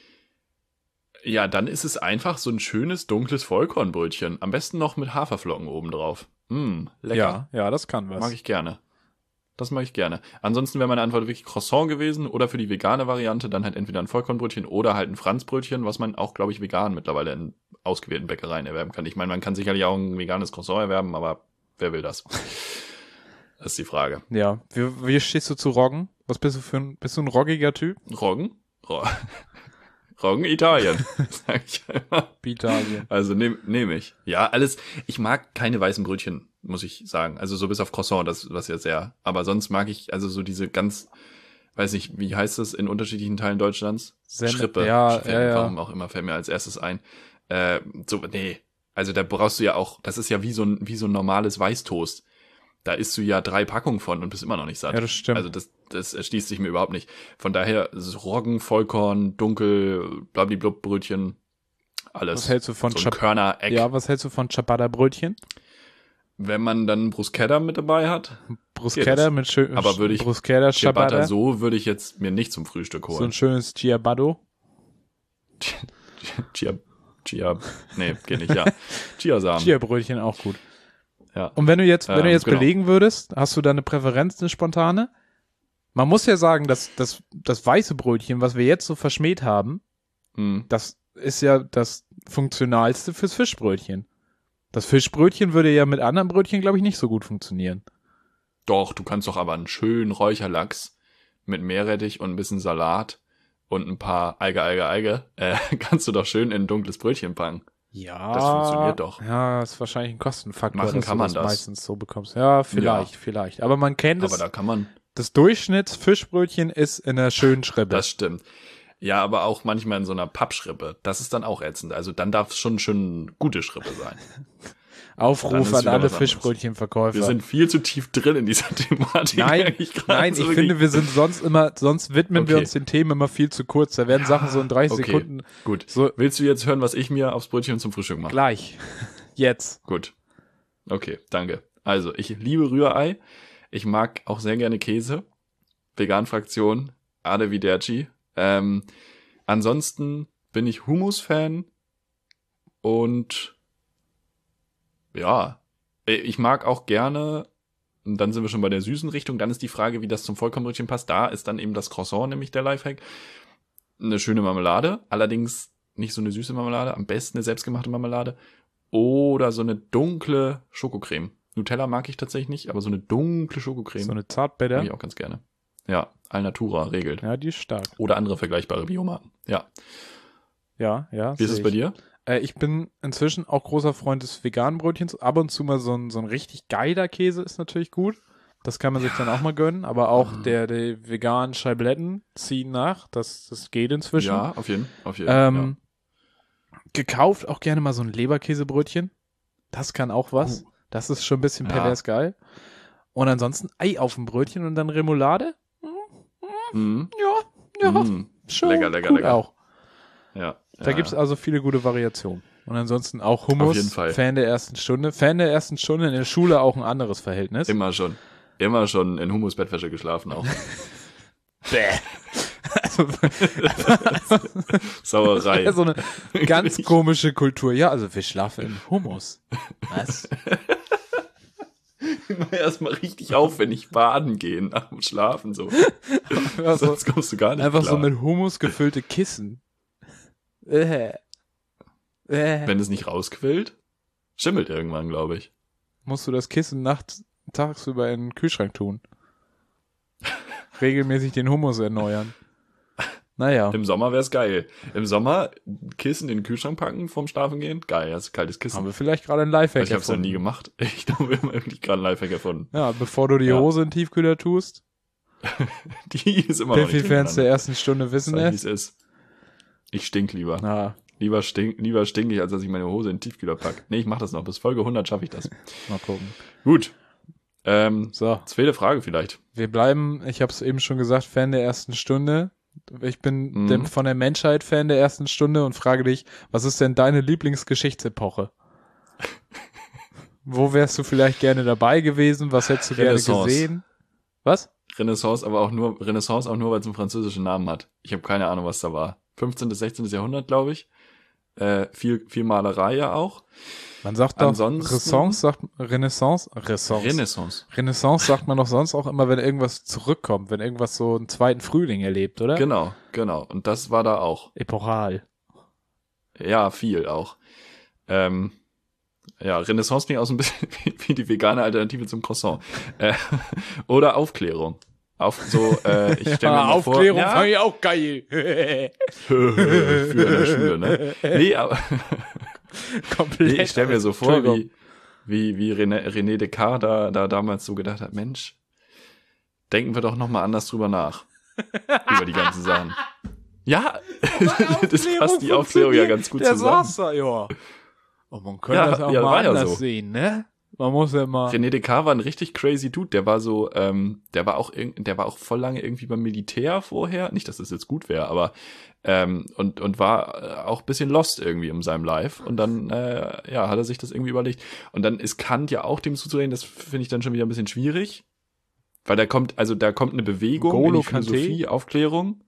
ja, dann ist es einfach so ein schönes, dunkles Vollkornbrötchen. Am besten noch mit Haferflocken obendrauf. Mm, lecker. Ja, ja, das kann was. Mag ich gerne. Das mag ich gerne. Ansonsten wäre meine Antwort wirklich Croissant gewesen oder für die vegane Variante dann halt entweder ein Vollkornbrötchen oder halt ein Franzbrötchen, was man auch, glaube ich, vegan mittlerweile in ausgewählten Bäckereien erwerben kann. Ich meine, man kann sicherlich auch ein veganes Croissant erwerben, aber wer will das? Das ist die Frage. Ja. Wie, wie stehst du zu Roggen? Was bist du für ein, bist du ein roggiger Typ? Roggen? Ro Roggen Italien, sag ich einmal. Italien. Also nehme nehm ich. Ja, alles. Ich mag keine weißen Brötchen, muss ich sagen. Also so bis auf Croissant, das was ja sehr. Aber sonst mag ich also so diese ganz, weiß nicht, wie heißt das in unterschiedlichen Teilen Deutschlands? Sen- Schrippe. ja, fällt ja, mir ja. Warum auch immer fällt mir als erstes ein. Äh, so, nee. Also da brauchst du ja auch, das ist ja wie so ein, wie so ein normales Weißtoast. Da isst du ja drei Packungen von und bist immer noch nicht satt. Ja, das stimmt. Also das, das erschließt sich mir überhaupt nicht. Von daher ist es Roggen, Vollkorn, Dunkel, blablablub, Brötchen, alles. Was hältst du von so ein Chap Körner-Eck. Ja, was hältst du von Ciabatta-Brötchen? Wenn man dann Bruschetta mit dabei hat, Bruschetta das. mit schön, Aber würde ich Bruschetta, Ciabatta Ciabatta, so würde ich jetzt mir nicht zum Frühstück so ein holen. schönes Ciabatta. Chia, Chia, nee, geht nicht, ja. Chiasamen. Chia-Brötchen auch gut. Ja. Und wenn du jetzt, wenn du Ähm, jetzt genau. belegen würdest, hast du da eine Präferenz, eine spontane? Man muss ja sagen, dass das, das weiße Brötchen, was wir jetzt so verschmäht haben, Hm. das ist ja das funktionalste fürs Fischbrötchen. Das Fischbrötchen würde ja mit anderen Brötchen, glaube ich, nicht so gut funktionieren. Doch, du kannst doch aber einen schönen Räucherlachs mit Meerrettich und ein bisschen Salat und ein paar Alge, Alge, Alge, äh, kannst du doch schön in ein dunkles Brötchen packen. Ja. Das funktioniert doch. Ja, ist wahrscheinlich ein Kostenfaktor, Machen dass kann du man das das. meistens so bekommst. Ja, vielleicht, vielleicht. Aber man kennt es, Aber da kann man, das Durchschnittsfischbrötchen ist in einer schönen Schrippe. das stimmt. Ja, aber auch manchmal in so einer Pappschrippe. Das ist dann auch ätzend. Also dann darf es schon schon gute Schrippe sein. Dann Aufruf ist an wieder alle was anderes. Fischbrötchenverkäufer. Wir sind viel zu tief drin in dieser Thematik. Nein, eigentlich gerade nein, so ich wirklich. finde, wir sind sonst immer, sonst widmen wir Okay. uns den Themen immer viel zu kurz. Da werden Sachen so in dreißig okay. Sekunden Gut. so Willst du jetzt hören, was ich mir aufs Brötchen zum Frühstück mache? gleich. Jetzt. Gut. Okay, danke. Also, ich liebe Rührei. Ich mag auch sehr gerne Käse. Vegan-Fraktion. Arrivederci. Ähm, ansonsten bin ich Hummus-Fan. Und ja, ich mag auch gerne, und dann sind wir schon bei der süßen Richtung, dann ist die Frage, wie das zum Vollkornbrötchen passt. Da ist dann eben das Croissant, nämlich der Lifehack. Eine schöne Marmelade, allerdings nicht so eine süße Marmelade, am besten eine selbstgemachte Marmelade. Oder so eine dunkle Schokocreme. Nutella mag ich tatsächlich nicht, aber so eine dunkle Schokocreme. So eine Zartbitter. Mag ich auch ganz gerne. Ja, Alnatura regelt. Ja, die ist stark. Oder andere vergleichbare Biomarken. Ja. Ja, ja. Wie ist es bei dir? Äh, ich bin inzwischen auch großer Freund des veganen Brötchens. Ab und zu mal so ein, so ein richtig geiler Käse ist natürlich gut. Das kann man sich dann auch mal gönnen. Aber auch Mhm. der, der veganen Scheibletten ziehen nach. Das, das geht inzwischen. Ja, auf jeden auf jeden Ähm, gekauft auch gerne mal so ein Leberkäsebrötchen. Das kann auch was. Uh. Das ist schon ein bisschen Ja. pervers geil. Und ansonsten Ei auf dem Brötchen und dann Remoulade. ja. Mhm. Ja, ja, Mhm. schon Lecker, lecker, gut lecker. auch. Ja. Da ja, gibt's ja. also viele gute Variationen. Und ansonsten auch Hummus. Auf jeden Fall. Fan der ersten Stunde. Fan der ersten Stunde in der Schule auch ein anderes Verhältnis. Immer schon. Immer schon in Hummus-Bettwäsche geschlafen auch. Bäh. Also, Sauerei. ja, so eine ganz komische Kultur. Ja, also wir schlafen in Hummus. Was? Immer erstmal richtig aufwendig baden gehen nach dem Schlafen so. Ja, so, Sonst kommst du gar nicht einfach klar. so mit Hummus gefüllte Kissen. Äh. Äh. Wenn es nicht rausquillt, schimmelt irgendwann, glaube ich. Musst du das Kissen nachts, tagsüber in den Kühlschrank tun. Regelmäßig den Hummus erneuern. Naja. Im Sommer wär's geil. Im Sommer Kissen in den Kühlschrank packen vorm Schlafen gehen. Geil, hast kaltes Kissen. Haben wir vielleicht gerade ein Lifehack Ich hab's noch nie erfunden. gemacht. Ich glaube, wir haben wirklich gerade ein Lifehack erfunden. Ja, bevor du die Ja. Hose in den Tiefkühler tust. Die ist immer noch nicht Piffy-Fans der drin. ersten Stunde wissen Sag, wie es. es ist. Ich stink lieber. Na, Lieber stink, lieber stink ich, als dass ich meine Hose in den Tiefkühler pack. Nee, ich mach das noch. Bis Folge hundert schaffe ich das. mal gucken. Gut. Ähm, So, zweite Frage vielleicht. wir bleiben, ich habe es eben schon gesagt, Fan der ersten Stunde. Ich bin Mhm. dem, von der Menschheit Fan der ersten Stunde und frage dich, was ist denn deine Lieblingsgeschichtsepoche? Wo wärst du vielleicht gerne dabei gewesen? Was hättest du gerne Renaissance. gesehen? Was? Renaissance, aber auch nur, Renaissance auch nur, weil es einen französischen Namen hat. Ich habe keine Ahnung, was da war. fünfzehnten bis sechzehnten Jahrhundert, glaube ich. Äh, viel, viel Malerei ja auch. Man sagt doch, Ansonsten- Renaissance sagt, Renaissance, Renaissance. Renaissance. Renaissance sagt man doch sonst auch immer, wenn irgendwas zurückkommt, wenn irgendwas so einen zweiten Frühling erlebt, oder? Genau, genau. Und das war da auch. Epochal. Ja, viel auch. Ähm, ja, Renaissance klingt auch so ein bisschen wie, wie die vegane Alternative zum Croissant. Äh, oder Aufklärung. Auf so, äh, ich stelle mir Ja, mal Aufklärung vor, fand ich auch geil. für in der Schule, ne? Nee, aber Komplett. nee, ich stelle mir so vor, Entschuldigung. wie, wie, wie René, René Descartes da, da damals so gedacht hat, Mensch, denken wir doch nochmal anders drüber nach. Über die ganzen Sachen. Ja, das fasst die Aufklärung ja ganz gut Der zusammen. saß da, ja. Und man könnte Ja, das auch ja, mal war ja anders so. sehen, ne? Man muss ja mal... René Descartes war ein richtig crazy Dude. Der war so, ähm, der war auch irg- der war auch voll lange irgendwie beim Militär vorher. Nicht, dass das jetzt gut wäre, aber ähm, und und war äh, auch ein bisschen lost irgendwie in seinem Life. Und dann, äh, ja, hat er sich das irgendwie überlegt. Und dann ist Kant ja auch dem zuzureden. Das finde ich dann schon wieder ein bisschen schwierig, weil da kommt, also da kommt eine Bewegung Golo in die Philosophie, Kanté? Aufklärung.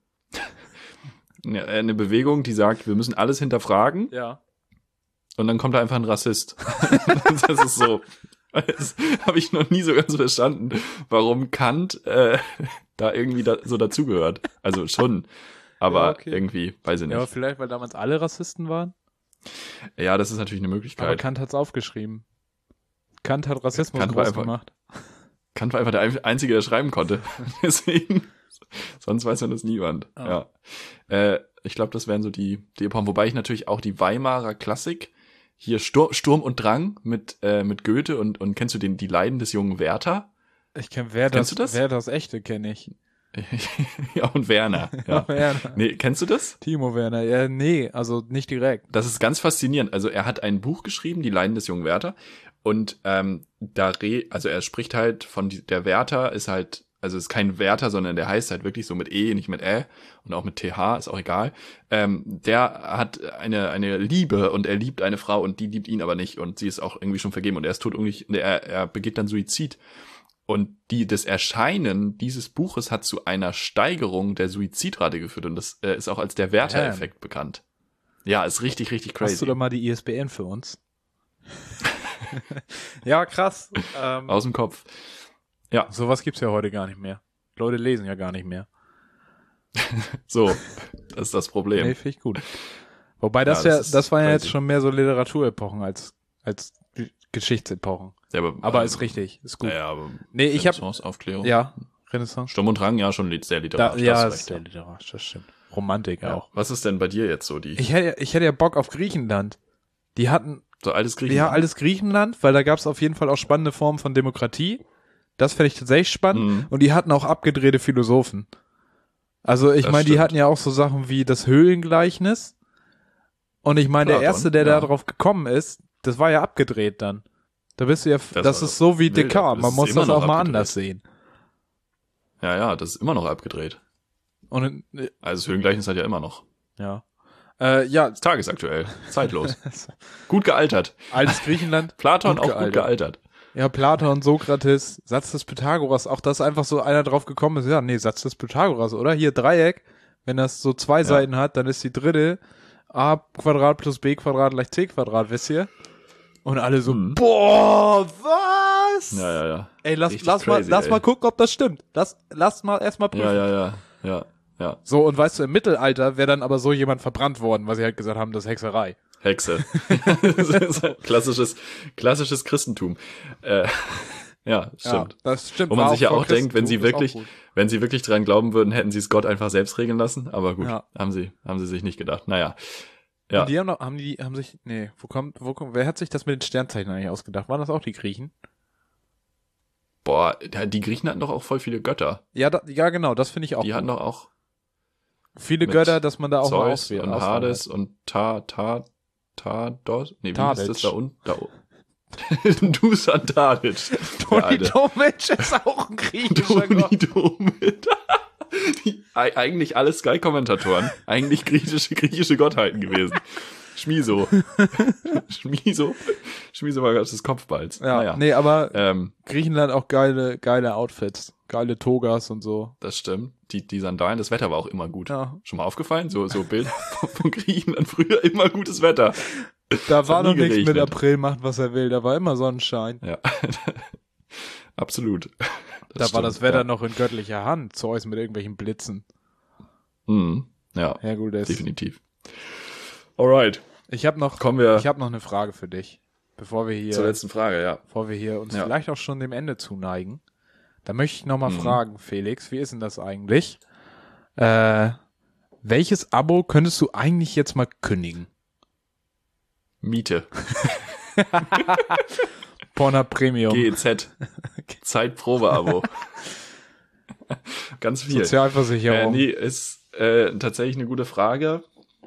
Ja, eine Bewegung, die sagt, wir müssen alles hinterfragen. Ja. Und dann kommt da einfach ein Rassist. Das ist so. Das habe ich noch nie so ganz verstanden, warum Kant äh, da irgendwie da, so dazugehört. Also schon, aber Ja, okay. irgendwie, weiß ich Ja, aber nicht. vielleicht, weil damals alle Rassisten waren. Ja, das ist natürlich eine Aber Möglichkeit. Kant hat's aufgeschrieben. Kant hat Rassismus Kant war groß einfach- gemacht. Kant war einfach der ein- Einzige, der schreiben konnte. Deswegen, sonst weiß man das niemand. Ah. Ja. Äh, ich glaube, das wären so die, die Epochen. Wobei ich natürlich auch die Weimarer Klassik, hier Sturm, Sturm und Drang mit, äh, mit Goethe und, und kennst du den, die Leiden des jungen Werther? Ich kenn, wer das, Kennst du das? wer das echte kenne ich. Ja, und Werner. Ja. Werner. Nee, kennst du das? Timo Werner. Ja, nee, also nicht direkt. Das ist ganz faszinierend. Also er hat ein Buch geschrieben, Die Leiden des jungen Werther. Und ähm, da re also er spricht halt von die, der Werther ist halt, also ist kein Werther, sondern der heißt halt wirklich so mit E, nicht mit Ä und auch mit T H, ist auch egal. Ähm, der hat eine eine Liebe und er liebt eine Frau und die liebt ihn aber nicht und sie ist auch irgendwie schon vergeben und er ist tot irgendwie, er, er begeht dann Suizid. Und die, das Erscheinen dieses Buches hat zu einer Steigerung der Suizidrate geführt und das äh, ist auch als der Werther-Effekt bekannt. Ja, ist richtig, richtig crazy. Hast du da mal die I S B N für uns? Ja, krass. Ähm, Aus dem Kopf. Ja. Sowas gibt's ja heute gar nicht mehr. Leute lesen ja gar nicht mehr. So, das ist das Problem. Nee, finde ich gut. Wobei das Ja, ja, das das, ist waren ja crazy. jetzt schon mehr so Literaturepochen als, als Geschichtsepochen. Ja, aber Aber ähm, ist richtig, ist gut. Ja, aber Nee, ich hab, Renaissance, Aufklärung. ja, Renaissance. Sturm und Drang, ja, schon li- sehr Da, literarisch. ja, hast du ist recht, sehr literarisch, das stimmt. Romantik ja. auch. Was ist denn bei dir jetzt so die, Ich hätte, ich hätte ja Bock auf Griechenland. Die hatten, so altes Griechenland? ja, alles Griechenland, weil da gab's auf jeden Fall auch spannende Formen von Demokratie. Das fände ich tatsächlich spannend. Mhm. Und die hatten auch abgedrehte Philosophen. Also ich Das meine, die stimmt. hatten ja auch so Sachen wie das Höhlengleichnis. Und ich meine, der Platon, Erste, der ja. da drauf gekommen ist, das war ja abgedreht dann. Da bist du ja, das, Das war ist so wie wild, Descartes. aber das Man ist muss immer das noch auch mal abgedreht. anders sehen. Ja, ja, das ist immer noch abgedreht. Und äh, Also das Höhengleichnis hat ja immer noch. ja, äh, ja, Ist tagesaktuell, zeitlos. Gut gealtert. altes Griechenland. Platon Gut auch gut gealtert. Ja, Platon, Sokrates, Satz des Pythagoras, auch dass einfach so einer drauf gekommen ist, ja, nee, Satz des Pythagoras, oder? Hier Dreieck, wenn das so zwei Seiten hat, dann ist die dritte a Quadrat plus b Quadrat gleich c Quadrat, wisst ihr? Und alle so, Mhm. boah, was? Ja, ja, ja. Ey, lass, Richtig lass mal, crazy, lass ey. mal gucken, ob das stimmt. Lass, lass mal erstmal prüfen. Ja, ja, ja, ja, ja. So, und weißt du, im Mittelalter wäre dann aber so jemand verbrannt worden, weil sie halt gesagt haben, das ist Hexerei. Hexe. Das ist ein klassisches, klassisches Christentum. Äh, ja, stimmt. Ja, das stimmt. Wo man war sich ja vor auch denkt, wenn sie Christentum, ist wirklich, auch gut. wenn sie wirklich dran glauben würden, hätten sie es Gott einfach selbst regeln lassen. Aber gut, Ja. haben sie, haben sie sich nicht gedacht. Naja. Ja. Und die haben noch, haben die, haben sich, nee, wo kommt, wo kommt, wer hat sich das mit den Sternzeichen eigentlich ausgedacht? Waren das auch die Griechen? Boah, ja, die Griechen hatten doch auch voll viele Götter. Ja, da, ja, genau, das finde ich auch Die gut. hatten doch auch Viele mit Götter, dass man da auch mal Zeus auswählen und Auswahl Hades hat. und Ta, Ta, Ta, Dos. Nee, wie Tadic. ist das da unten? Da unten. Dusan Tadic. Der Toni alte. Tomic ist auch ein griechischer Toni Gott. Domit. Die, e- eigentlich alle Sky-Kommentatoren. Eigentlich griechische, griechische Gottheiten gewesen. Schmiso. Schmiso. Schmiso war Gott des Kopfballs. Ja, naja. nee, aber Ähm, Griechenland auch geile, geile Outfits. Geile Togas und so. das stimmt. Die, die Sandalen, das Wetter war auch immer gut. Ja. Schon mal aufgefallen? So, so Bilder von, von Griechenland früher, immer gutes Wetter. Da war hat noch nie nichts mit geregnet. April, macht was er will. Da war immer Sonnenschein. Ja. Absolut. Da Das war stimmt, das Wetter ja. noch in göttlicher Hand. Zeus mit irgendwelchen Blitzen. Mhm. Ja, Herkules. definitiv. Alright. Ich habe noch, Kommen wir ich habe noch eine Frage für dich. Bevor wir hier zur letzten Frage, ja. bevor wir hier uns Ja. vielleicht auch schon dem Ende zuneigen, da möchte ich noch mal Mhm. fragen, Felix, wie ist denn das eigentlich? Äh, welches Abo könntest du eigentlich jetzt mal kündigen? Miete. Pornhub Premium. G E Z. Zeitprobe-Abo. Ganz viel. Sozialversicherung. Äh, nee, ist äh, tatsächlich eine gute Frage.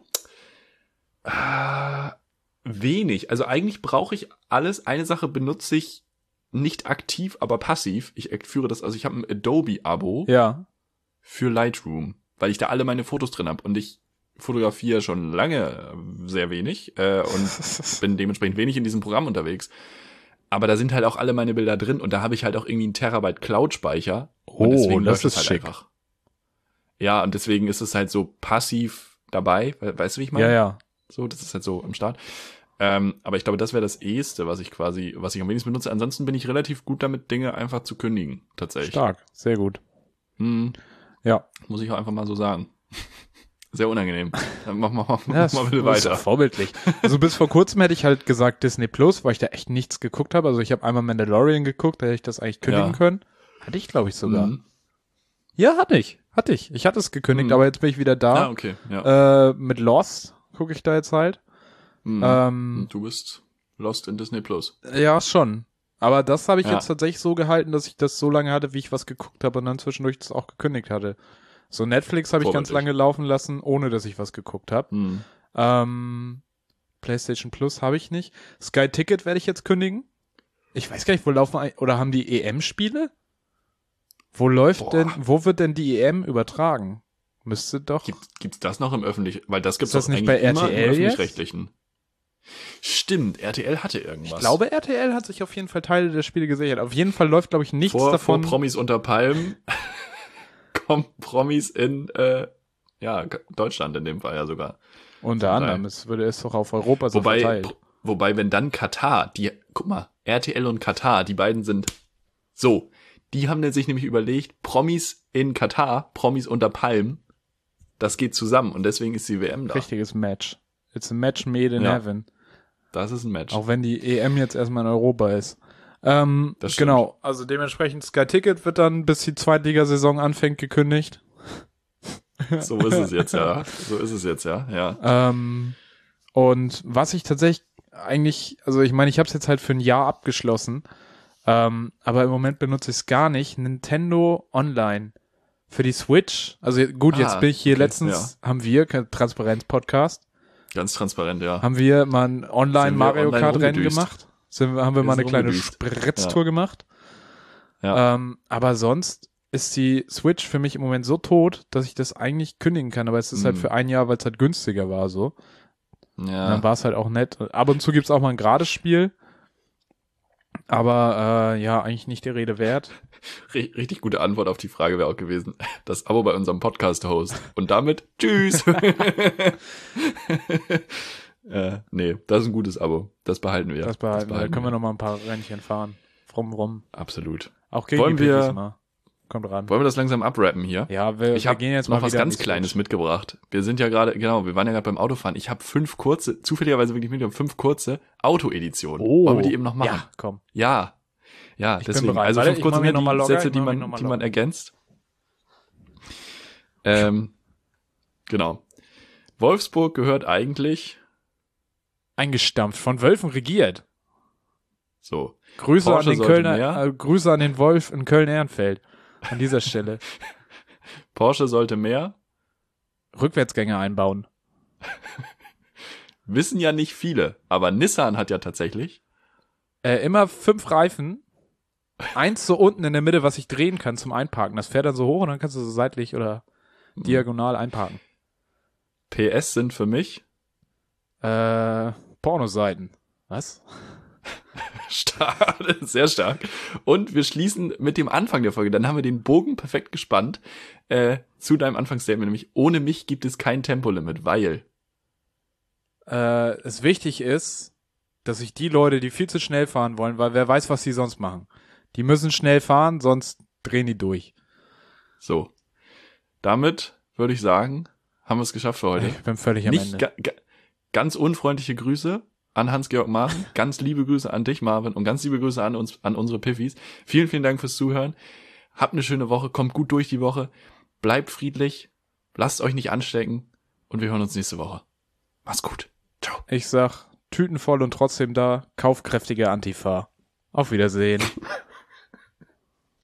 Ah, wenig. Also eigentlich brauche ich alles. Eine Sache benutze ich nicht aktiv, aber passiv. Ich führe das, also ich habe ein Adobe-Abo Ja. für Lightroom, weil ich da alle meine Fotos drin habe. Und ich fotografiere schon lange äh, sehr wenig äh, und bin dementsprechend wenig in diesem Programm unterwegs. Aber da sind halt auch alle meine Bilder drin und da habe ich halt auch irgendwie einen Terabyte Cloud-Speicher. Oh, und deswegen das läuft es ist halt schick. einfach. Ja, und deswegen ist es halt so passiv dabei. We- Weißt du, wie ich meine? Ja, ja. So, das ist halt so am Start. Ähm, aber ich glaube, das wäre das eheste, was ich quasi, was ich am wenigsten benutze. Ansonsten bin ich relativ gut damit, Dinge einfach zu kündigen, tatsächlich. Stark. Sehr gut. Hm, Ja. muss ich auch einfach mal so sagen. Sehr unangenehm. Dann mach mal, mach Ja, mal bitte das ist weiter. vorbildlich. Also bis vor kurzem hätte ich halt gesagt Disney Plus, weil ich da echt nichts geguckt habe. Also ich habe einmal Mandalorian geguckt, da hätte ich das eigentlich kündigen Ja. können. Hatte ich, glaube ich, sogar. Mhm. Ja, hatte ich. Hatte ich. Ich hatte es gekündigt, Mhm. aber jetzt bin ich wieder da. Ah, okay. Ja. Äh, mit Lost gucke ich da jetzt halt. Mhm. Ähm, Und du bist lost in Disney Plus. ja, schon. Aber das habe ich Ja. jetzt tatsächlich so gehalten, dass ich das so lange hatte, wie ich was geguckt habe und dann zwischendurch das auch gekündigt hatte. So Netflix habe ich ganz Vorbildlich. lange laufen lassen, ohne dass ich was geguckt habe. Mhm. Ähm, PlayStation Plus habe ich nicht. Sky Ticket werde ich jetzt kündigen. Ich weiß gar nicht, wo laufen ein- oder haben die E M-Spiele? Wo läuft Boah. denn, wo wird denn die E M übertragen? Müsste doch. Gibt, gibt's das noch im öffentlichen? Weil das gibt's Ist das doch nicht eigentlich bei immer R T L im jetzt? öffentlich-rechtlichen. Stimmt, R T L hatte irgendwas. Ich glaube, R T L hat sich auf jeden Fall Teile der Spiele gesichert. Auf jeden Fall läuft, glaube ich, nichts vor, davon. vor Promis unter Palmen kommen Promis in äh, ja Deutschland in dem Fall ja sogar. Unter anderem, es würde es doch auf Europa so wobei, verteilt. Wobei, wenn dann Katar, die, guck mal, R T L und Katar, die beiden sind so, die haben sich nämlich überlegt, Promis in Katar, Promis unter Palmen, das geht zusammen und deswegen ist die W M da. Richtiges Match. It's a match made in Ja. heaven. Das ist ein Match. Auch wenn die E M jetzt erstmal in Europa ist. Ähm, Das stimmt. genau, also dementsprechend Sky Ticket wird dann, bis die Zweitligasaison anfängt, gekündigt. So ist es jetzt, ja. So ist es jetzt, ja. ja. Ähm, und was ich tatsächlich eigentlich, also ich meine, ich habe es jetzt halt für ein Jahr abgeschlossen, ähm, aber im Moment benutze ich es gar nicht. Nintendo Online für die Switch. Also gut, jetzt Ah, bin ich hier okay, letztens, haben wir, Transparenz-Podcast, Ganz transparent, ja. haben wir mal ein Sind wir Online-Mario online Kart-Rennen rumgedüst. gemacht. Sind, wir- haben wir Wir mal sind eine kleine rumgedüst. Spritztour Ja. gemacht. Ja. Ähm, aber sonst ist die Switch für mich im Moment so tot, dass ich das eigentlich kündigen kann. Aber es ist halt Mhm. für ein Jahr, weil es halt günstiger war so. Und ja. dann war es halt auch nett. Ab und zu gibt's auch mal ein gerades Spiel. Aber äh, ja, eigentlich nicht der Rede wert. R- richtig gute Antwort auf die Frage wäre auch gewesen, das Abo bei unserem Podcast-Host. Und damit tschüss. äh, nee, das ist ein gutes Abo. Das behalten wir. Das behalten wir. Da können wir wir. noch mal ein paar Rennchen fahren. Rum, rum. Absolut. Auch gegen Wollen die wir- Pickies mal. Kommt ran. Wollen wir das langsam abrappen hier? Ja, wir, Ich wir habe gehen jetzt noch mal was wieder ganz in die Kleines Switch. mitgebracht. Wir sind ja gerade, genau, wir waren ja gerade beim Autofahren. Ich habe fünf kurze, zufälligerweise wirklich mit fünf kurze Auto-Editionen. Oh. Wollen wir die eben noch machen? Ja, komm. Ja. Ja, Ich bin deswegen. bereit. Also Warte, fünf ich kurze mach mir noch mal Logger, Sätze, ich die mach mir man, noch mal die man Logger. ergänzt. Ähm, genau. Wolfsburg gehört eigentlich Eingestampft, von Wölfen regiert. so. Grüße Porsche an den sollte Kölner, mehr. äh, Grüße an den Wolf in Köln-Ehrenfeld. An dieser Stelle. Porsche sollte mehr. Rückwärtsgänge einbauen. Wissen ja nicht viele, aber Nissan hat ja tatsächlich. Äh, immer fünf Reifen. Eins so unten in der Mitte, was ich drehen kann zum Einparken. Das fährt dann so hoch und dann kannst du so seitlich oder diagonal einparken. P S sind für mich Äh, Pornoseiten. Was? stark, sehr stark. Und wir schließen mit dem Anfang der Folge. Dann haben wir den Bogen perfekt gespannt äh, zu deinem Anfangsstatement, nämlich ohne mich gibt es kein Tempolimit, weil Äh, es wichtig ist, dass sich die Leute, die viel zu schnell fahren wollen, weil wer weiß, was die sonst machen. Die müssen schnell fahren, sonst drehen die durch. so. Damit würde ich sagen, haben wir es geschafft für heute. Ich bin völlig am Nicht Ende. ga, ga, ganz unfreundliche Grüße an Hans-Georg Maaßen, ganz liebe Grüße an dich, Marvin, und ganz liebe Grüße an uns, an unsere Piffis. Vielen, vielen Dank fürs Zuhören. Habt eine schöne Woche, kommt gut durch die Woche, bleibt friedlich, lasst euch nicht anstecken und wir hören uns nächste Woche. Mach's gut. Ciao. Ich sag, Tüten voll und trotzdem da, kaufkräftige Antifa. Auf Wiedersehen.